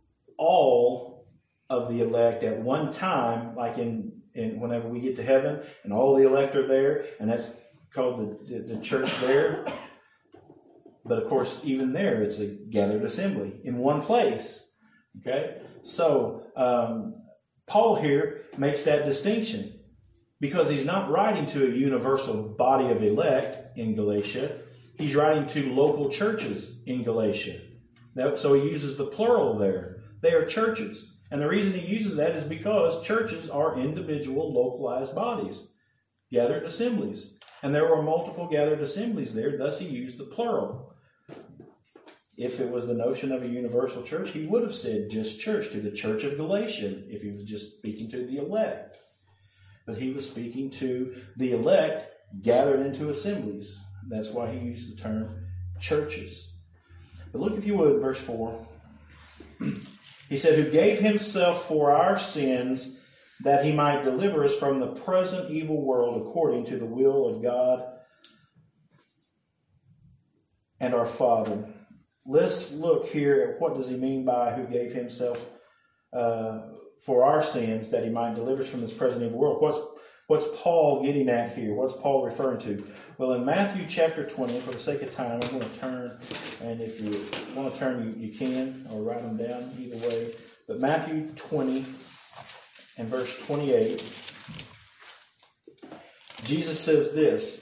all of the elect at one time, like in whenever we get to heaven and all the elect are there, and that's called the church there. But of course, even there, it's a gathered assembly in one place. Okay? So, Paul here makes that distinction because he's not writing to a universal body of elect in Galatia. He's writing to local churches in Galatia. So he uses the plural there. They are churches. And the reason he uses that is because churches are individual, localized bodies, gathered assemblies. And there were multiple gathered assemblies there, thus he used the plural. If it was the notion of a universal church, he would have said just church, to the church of Galatia, if he was just speaking to the elect. But he was speaking to the elect gathered into assemblies. That's why he used the term churches. But look, if you would, verse 4. He said, who gave himself for our sins, that he might deliver us from the present evil world according to the will of God and our Father. Let's look here at what does he mean by who gave himself for our sins, that he might deliver us from this present evil world. What's Paul getting at here? What's Paul referring to? Well, in Matthew chapter 20, for the sake of time, I'm going to turn, and if you want to turn, you can, or write them down, either way. But Matthew 20 and verse 28, Jesus says this.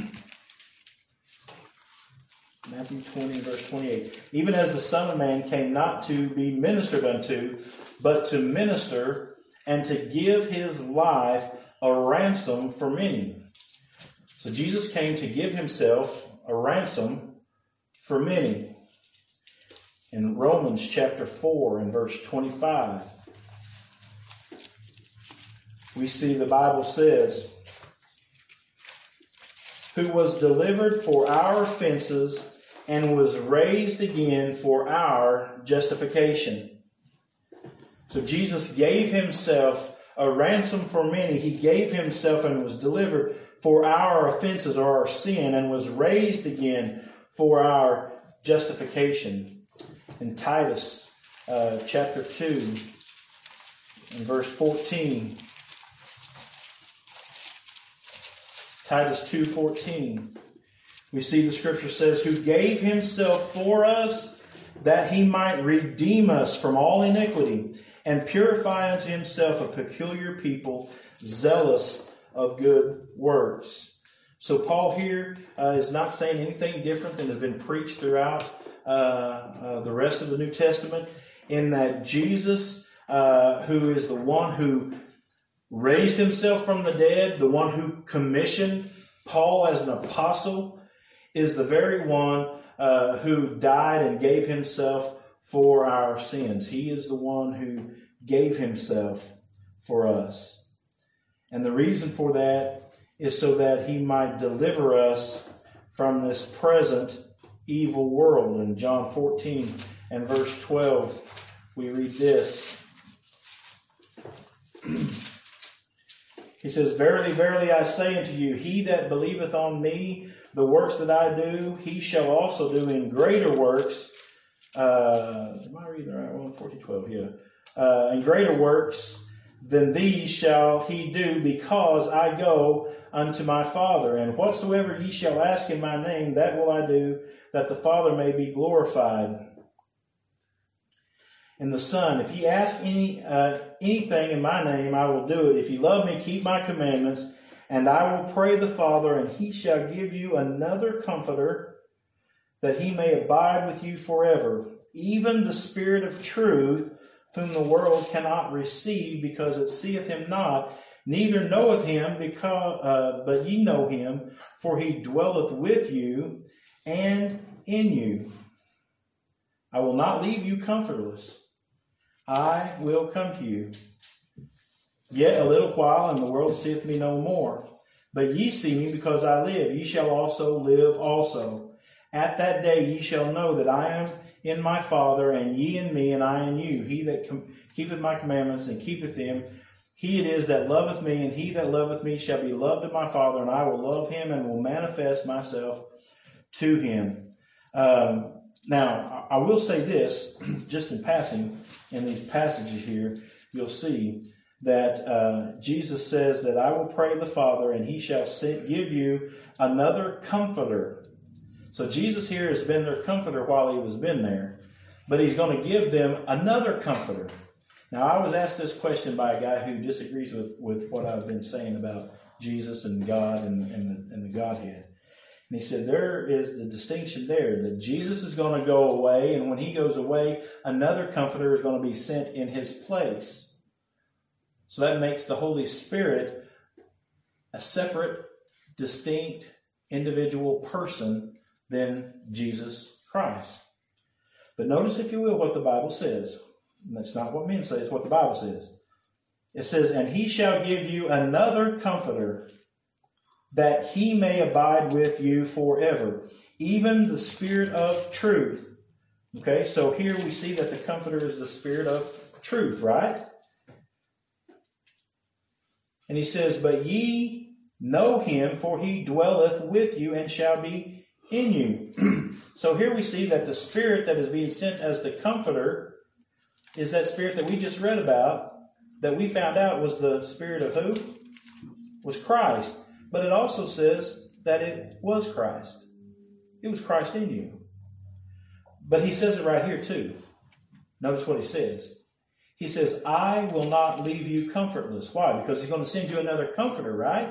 Matthew 20, verse 28. Even as the Son of Man came not to be ministered unto, but to minister and to give his life a ransom for many. So Jesus came to give himself a ransom for many. In Romans chapter 4 and verse 25, we see the Bible says, who was delivered for our offenses and was raised again for our justification. So Jesus gave himself a ransom for many. He gave himself and was delivered for our offenses or our sin and was raised again for our justification. in Titus chapter 2 and verse 14. Titus 2:14. We see the scripture says, who gave himself for us that he might redeem us from all iniquity and purify unto himself a peculiar people, zealous of good works. So Paul here is not saying anything different than has been preached throughout the rest of the New Testament, in that Jesus, who is the one who raised himself from the dead, the one who commissioned Paul as an apostle, is the very one who died and gave himself for our sins. He is the one who gave himself for us. And the reason for that is so that he might deliver us from this present evil world. In John 14 and verse 12, we read this. He says, verily, verily, I say unto you, he that believeth on me, the works that I do, he shall also do, in greater works. Am I reading the right one? 14:12, yeah. In greater works than these shall he do, because I go unto my Father. And whatsoever ye shall ask in my name, that will I do, that the Father may be glorified in the Son. If ye ask anything in my name, I will do it. If ye love me, keep my commandments. And I will pray the Father, and he shall give you another Comforter, that he may abide with you forever, even the Spirit of truth, whom the world cannot receive, because it seeth him not, neither knoweth him, but ye know him, for he dwelleth with you and in you. I will not leave you comfortless. I will come to you. Yet a little while, and the world seeth me no more. But ye see me, because I live. Ye shall also live also. At that day ye shall know that I am in my Father, and ye in me, and I in you. He that keepeth my commandments and keepeth them, he it is that loveth me, and he that loveth me shall be loved of my Father, and I will love him and will manifest myself to him. Now, I will say this, just in passing, in these passages here, you'll see that Jesus says that I will pray the Father, and he shall give you another Comforter. So Jesus here has been their Comforter while he was been there, but he's going to give them another Comforter. Now, I was asked this question by a guy who disagrees with what I've been saying about Jesus and God and the Godhead. And he said there is the distinction there, that Jesus is going to go away, and when he goes away, another Comforter is going to be sent in his place. So that makes the Holy Spirit a separate, distinct, individual person than Jesus Christ. But notice, if you will, what the Bible says. And that's not what men say, it's what the Bible says. It says, and he shall give you another Comforter, that he may abide with you forever, even the Spirit of truth. Okay, so here we see that the Comforter is the Spirit of truth, right? And he says, but ye know him, for he dwelleth with you and shall be in you. So here we see that the Spirit that is being sent as the Comforter is that Spirit that we just read about, that we found out was the Spirit of who? Was Christ. But it also says that it was Christ. It was Christ in you. But he says it right here too. Notice what he says. He says, I will not leave you comfortless. Why? Because he's going to send you another Comforter, right?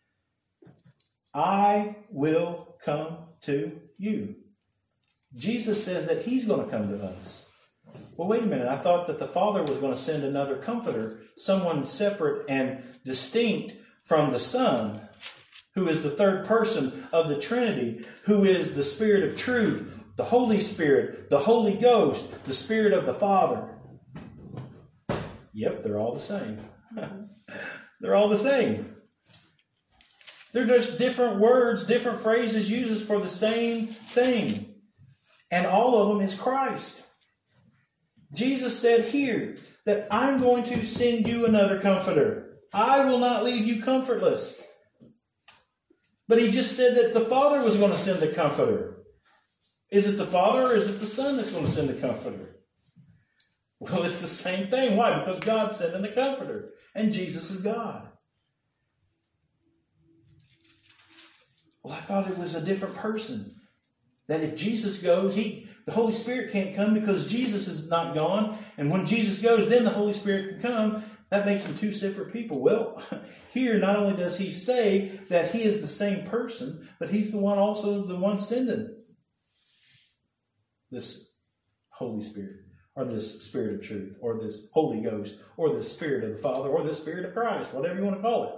I will come to you. Jesus says that he's going to come to us. Well, wait a minute. I thought that the Father was going to send another Comforter, someone separate and distinct from the Son, who is the third person of the Trinity, who is the Spirit of truth, the Holy Spirit, the Holy Ghost, the Spirit of the Father. Yep, they're all the same. They're all the same. They're just different words, different phrases used for the same thing. And all of them is Christ. Jesus said here that I'm going to send you another Comforter. I will not leave you comfortless. But he just said that the Father was going to send a Comforter. Is it the Father or is it the Son that's going to send the Comforter? Well, it's the same thing. Why? Because God's sending the Comforter. And Jesus is God. Well, I thought it was a different person. That if Jesus goes, the Holy Spirit can't come because Jesus is not gone. And when Jesus goes, then the Holy Spirit can come. That makes them two separate people. Well, here not only does he say that he is the same person, but he's also the one sending this Holy Spirit, or this Spirit of truth, or this Holy Ghost, or the Spirit of the Father, or the Spirit of Christ, whatever you want to call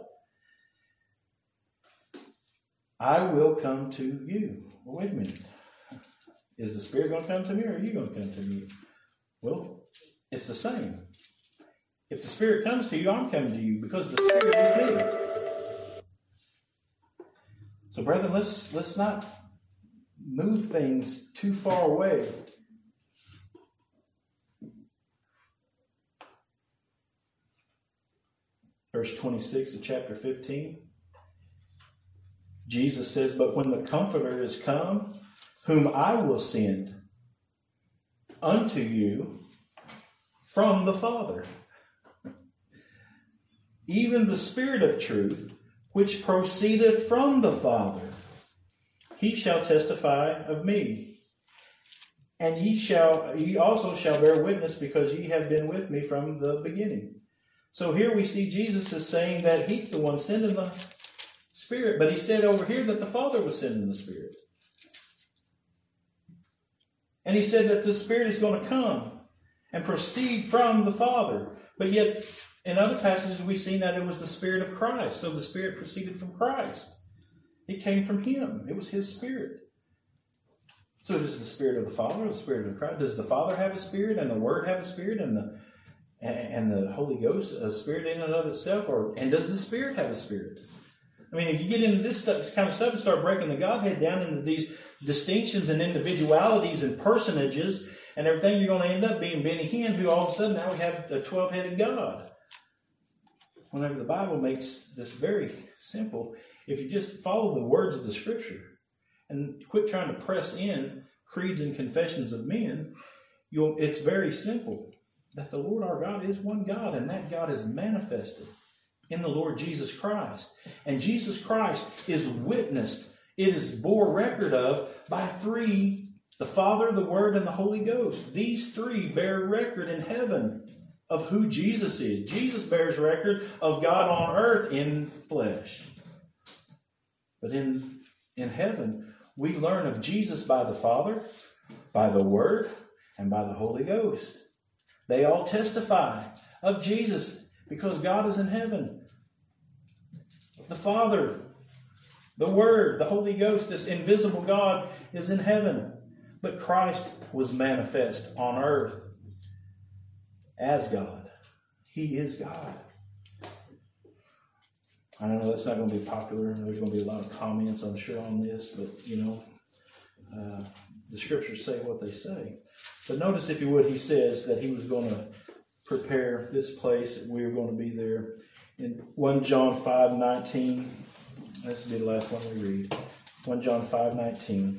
it. I will come to you. Well, wait a minute. Is the Spirit going to come to me, or are you going to come to me? Well, it's the same. If the Spirit comes to you, I'm coming to you, because the Spirit is me. So, brethren, let's not move things too far away. Verse 26 of chapter 15. Jesus says, but when the Comforter is come, whom I will send unto you from the Father, even the Spirit of truth, which proceedeth from the Father, he shall testify of me. And ye also shall bear witness, because ye have been with me from the beginning. So here we see Jesus is saying that he's the one sending the Spirit. But he said over here that the Father was sending the Spirit. And he said that the Spirit is going to come and proceed from the Father. But yet, in other passages, we've seen that it was the Spirit of Christ. So the Spirit proceeded from Christ. It came from him. It was his Spirit. So is it the Spirit of the Father or the Spirit of Christ? Does the Father have a Spirit, and the Word have a Spirit, and the Holy Ghost a Spirit in and of itself? And does the Spirit have a Spirit? I mean, if you get into this kind of stuff and start breaking the Godhead down into these distinctions and individualities and personages and everything, you're going to end up being Benny Hinn, who all of a sudden now we have a 12-headed God. Whenever the Bible makes this very simple, if you just follow the words of the Scripture and quit trying to press in creeds and confessions of men, it's very simple. That the Lord our God is one God, and that God is manifested in the Lord Jesus Christ. And Jesus Christ is witnessed, it is bore record of by three: the Father, the Word, and the Holy Ghost. These three bear record in heaven of who Jesus is. Jesus bears record of God on earth in flesh. But in heaven, we learn of Jesus by the Father, by the Word, and by the Holy Ghost. They all testify of Jesus because God is in heaven. The Father, the Word, the Holy Ghost, this invisible God is in heaven. But Christ was manifest on earth as God. He is God. I don't know, that's not going to be popular. There's going to be a lot of comments, I'm sure, on this. But, the Scriptures say what they say. But notice, if you would, he says that he was going to prepare this place. We were going to be there. In 1 John 5:19, this will be the last one we read. 1 John 5:19.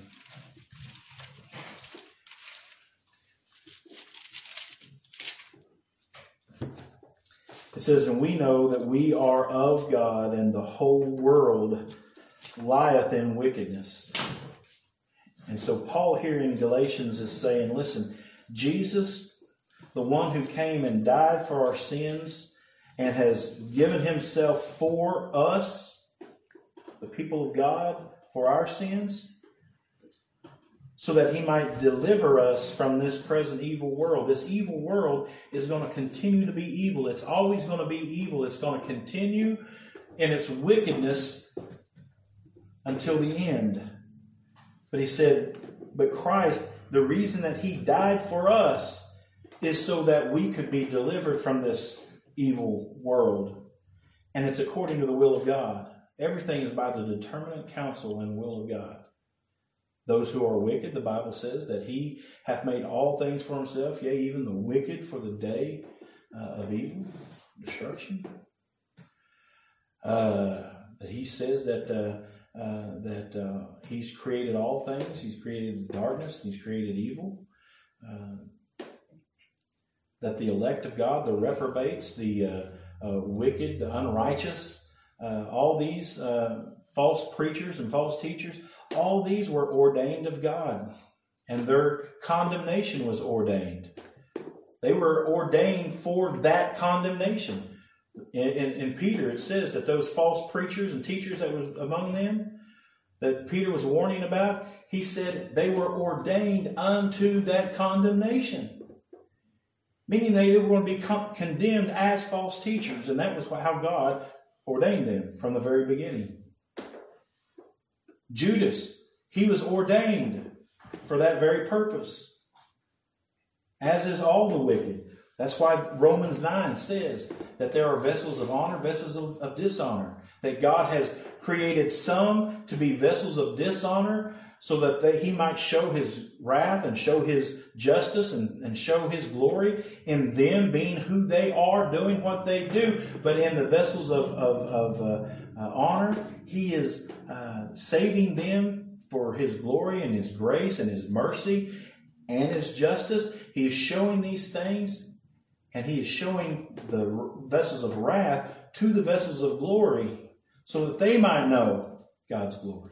It says, and we know that we are of God, and the whole world lieth in wickedness. And so Paul here in Galatians is saying, listen, Jesus, the one who came and died for our sins and has given himself for us, the people of God, for our sins, so that he might deliver us from this present evil world. This evil world is going to continue to be evil. It's always going to be evil. It's going to continue in its wickedness until the end. But he said, but Christ, the reason that he died for us is so that we could be delivered from this evil world. And it's according to the will of God. Everything is by the determinate counsel and will of God. Those who are wicked, the Bible says that he hath made all things for himself, yea, even the wicked for the day of evil, destruction. That he says that that He's created all things. He's created darkness. He's created evil. That the elect of God, the reprobates, the wicked, the unrighteous, all these false preachers and false teachers, all these were ordained of God, and their condemnation was ordained. They were ordained for that condemnation. In Peter, it says that those false preachers and teachers that were among them, that Peter was warning about, he said they were ordained unto that condemnation. Meaning they were going to be condemned as false teachers. And that was how God ordained them from the very beginning. Judas, he was ordained for that very purpose. As is all the wicked. That's why Romans 9 says that there are vessels of honor, vessels of dishonor. That God has created some to be vessels of dishonor so that He might show His wrath and show His justice and show His glory in them being who they are, doing what they do. But in the vessels of honor, He is saving them for His glory and His grace and His mercy and His justice. He is showing these things, and He is showing the vessels of wrath to the vessels of glory so that they might know God's glory.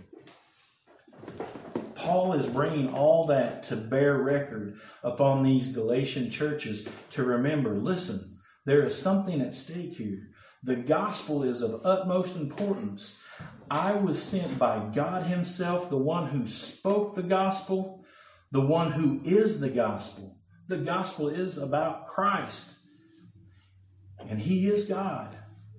Paul is bringing all that to bear record upon these Galatian churches to remember, listen, there is something at stake here. The gospel is of utmost importance. I was sent by God Himself, the one who spoke the gospel, the one who is the gospel. The gospel is about Christ. And He is God.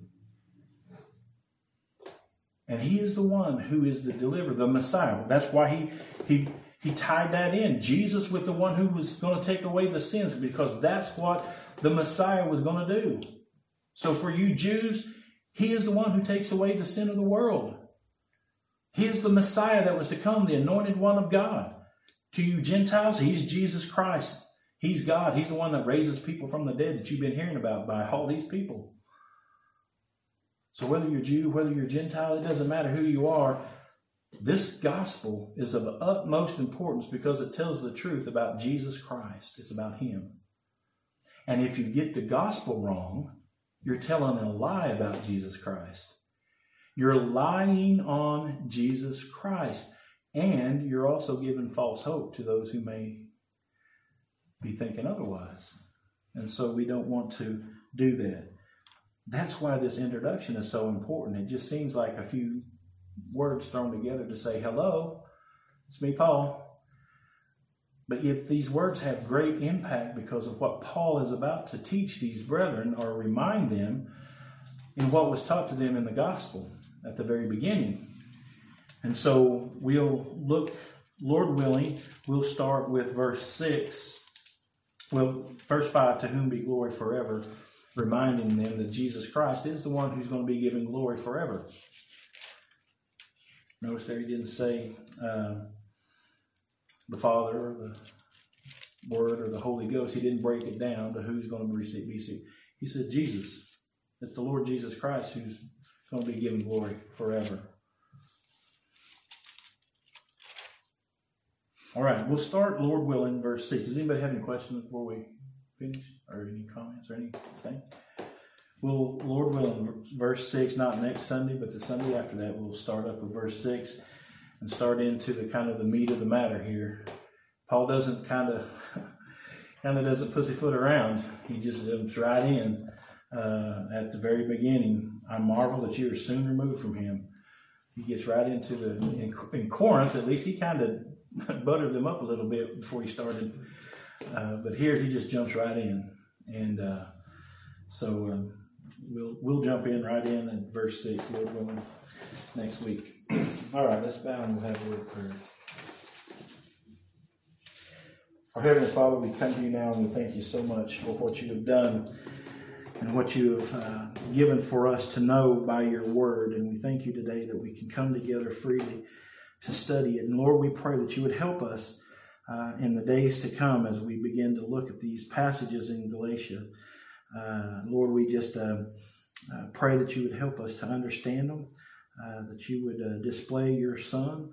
And He is the one who is the deliverer, the Messiah. That's why he tied that in. Jesus with the one who was going to take away the sins, because that's what the Messiah was going to do. So for you Jews, He is the one who takes away the sin of the world. He is the Messiah that was to come, the anointed one of God. To you Gentiles, He's Jesus Christ. He's God. He's the one that raises people from the dead that you've been hearing about by all these people. So whether you're Jew, whether you're Gentile, it doesn't matter who you are. This gospel is of utmost importance because it tells the truth about Jesus Christ. It's about Him. And if you get the gospel wrong, you're telling a lie about Jesus Christ. You're lying on Jesus Christ. And you're also giving false hope to those who may be thinking otherwise. And so we don't want to do that. That's why this introduction is so important. It just seems like a few words thrown together to say, hello, it's me, Paul. But yet these words have great impact because of what Paul is about to teach these brethren or remind them in what was taught to them in the gospel at the very beginning. And so we'll look, Lord willing, we'll start with verse 6. Well, verse 5, to whom be glory forever, reminding them that Jesus Christ is the one who's going to be given glory forever. Notice there He didn't say the Father or the Word or the Holy Ghost. He didn't break it down to who's going to be. He said Jesus. It's the Lord Jesus Christ who's going to be given glory forever. All right, we'll start, Lord willing, verse 6. Does anybody have any questions before we finish? Or any comments or anything? Well, Lord willing, verse 6, not next Sunday, but the Sunday after that, we'll start up with verse 6 and start into the kind of the meat of the matter here. Paul doesn't doesn't pussyfoot around. He just jumps right in at the very beginning. I marvel that you are soon removed from Him. He gets right into in Corinth, at least he kind of buttered them up a little bit before he started. But here he just jumps right in. And so we'll jump in right in at verse 6, Lord willing, next week. All right, let's bow and we'll have a word of prayer. Our Heavenly Father, we come to you now and we thank you so much for what you have done and what you have given for us to know by your word. And we thank you today that we can come together freely to study it. And Lord, we pray that you would help us in the days to come as we begin to look at these passages in Galatia. Lord, we just pray that you would help us to understand them, that you would display your Son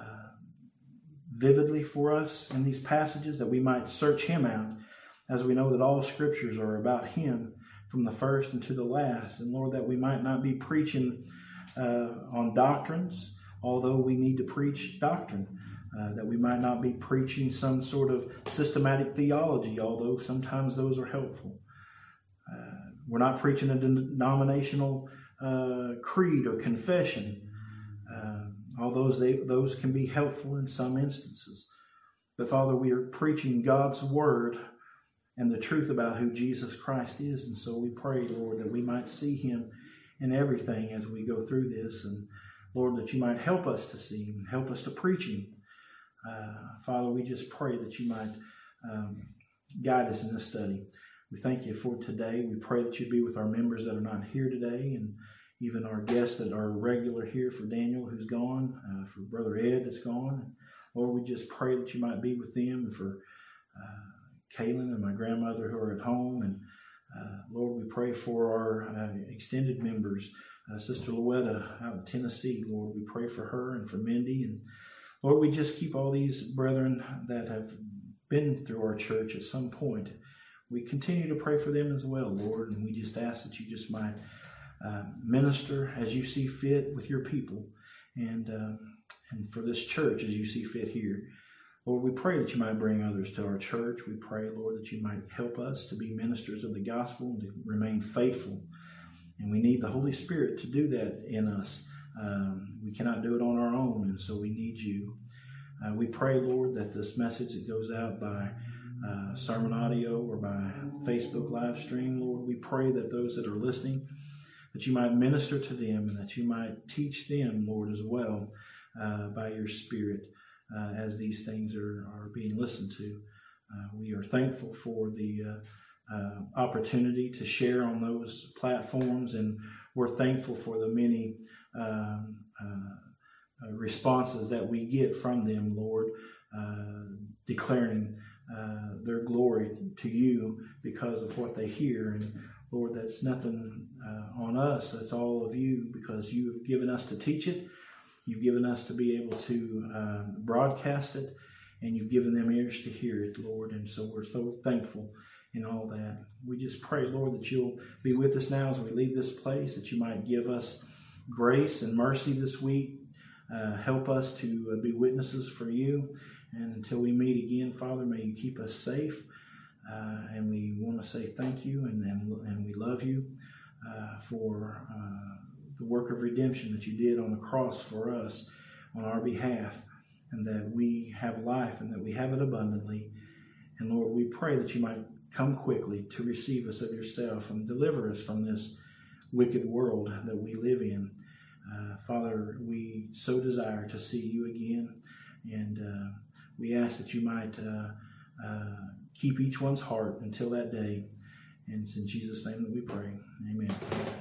vividly for us in these passages, that we might search him out, as we know that all scriptures are about him from the first and to the last. And Lord, that we might not be preaching on doctrines, although we need to preach doctrine. That we might not be preaching some sort of systematic theology, although sometimes those are helpful. We're not preaching a denominational creed or confession, although those can be helpful in some instances. But Father, we are preaching God's word and the truth about who Jesus Christ is. And so we pray, Lord, that we might see him in everything as we go through this. And Lord, that you might help us to see him, help us to preach him. Father, we just pray that you might guide us in this study. We thank you for today. We pray that you be with our members that are not here today, and even our guests that are regular here, for Daniel who's gone, for Brother Ed that's gone. Lord, we just pray that you might be with them, and for Kaylin and my grandmother who are at home. And Lord, we pray for our extended members, Sister Louetta out in Tennessee. Lord, we pray for her and for Mindy. And Lord, we just keep all these brethren that have been through our church at some point. We continue to pray for them as well, Lord, and we just ask that you just might minister as you see fit with your people, and for this church as you see fit here. Lord, we pray that you might bring others to our church. We pray, Lord, that you might help us to be ministers of the gospel and to remain faithful. And we need the Holy Spirit to do that in us. We cannot do it on our own, and so we need you. We pray, Lord, that this message that goes out by sermon audio or by Facebook live stream, Lord, we pray that those that are listening, that you might minister to them and that you might teach them, Lord, as well by your Spirit as these things are being listened to. We are thankful for the opportunity to share on those platforms, and we're thankful for the many responses that we get from them, Lord, declaring their glory to you because of what they hear. And Lord, that's nothing on us, that's all of you, because you have given us to teach it, you've given us to be able to broadcast it, and you've given them ears to hear it, Lord. And so we're so thankful in all that. We just pray, Lord, that you'll be with us now as we leave this place, that you might give us grace and mercy this week. Help us to be witnesses for you. And until we meet again, Father, may you keep us safe. And we want to say thank you, and we love you for the work of redemption that you did on the cross for us on our behalf, and that we have life and that we have it abundantly. And Lord, we pray that you might come quickly to receive us of yourself and deliver us from this wicked world that we live in. Father, we so desire to see you again, and we ask that you might keep each one's heart until that day. And it's in Jesus' name that we pray. Amen.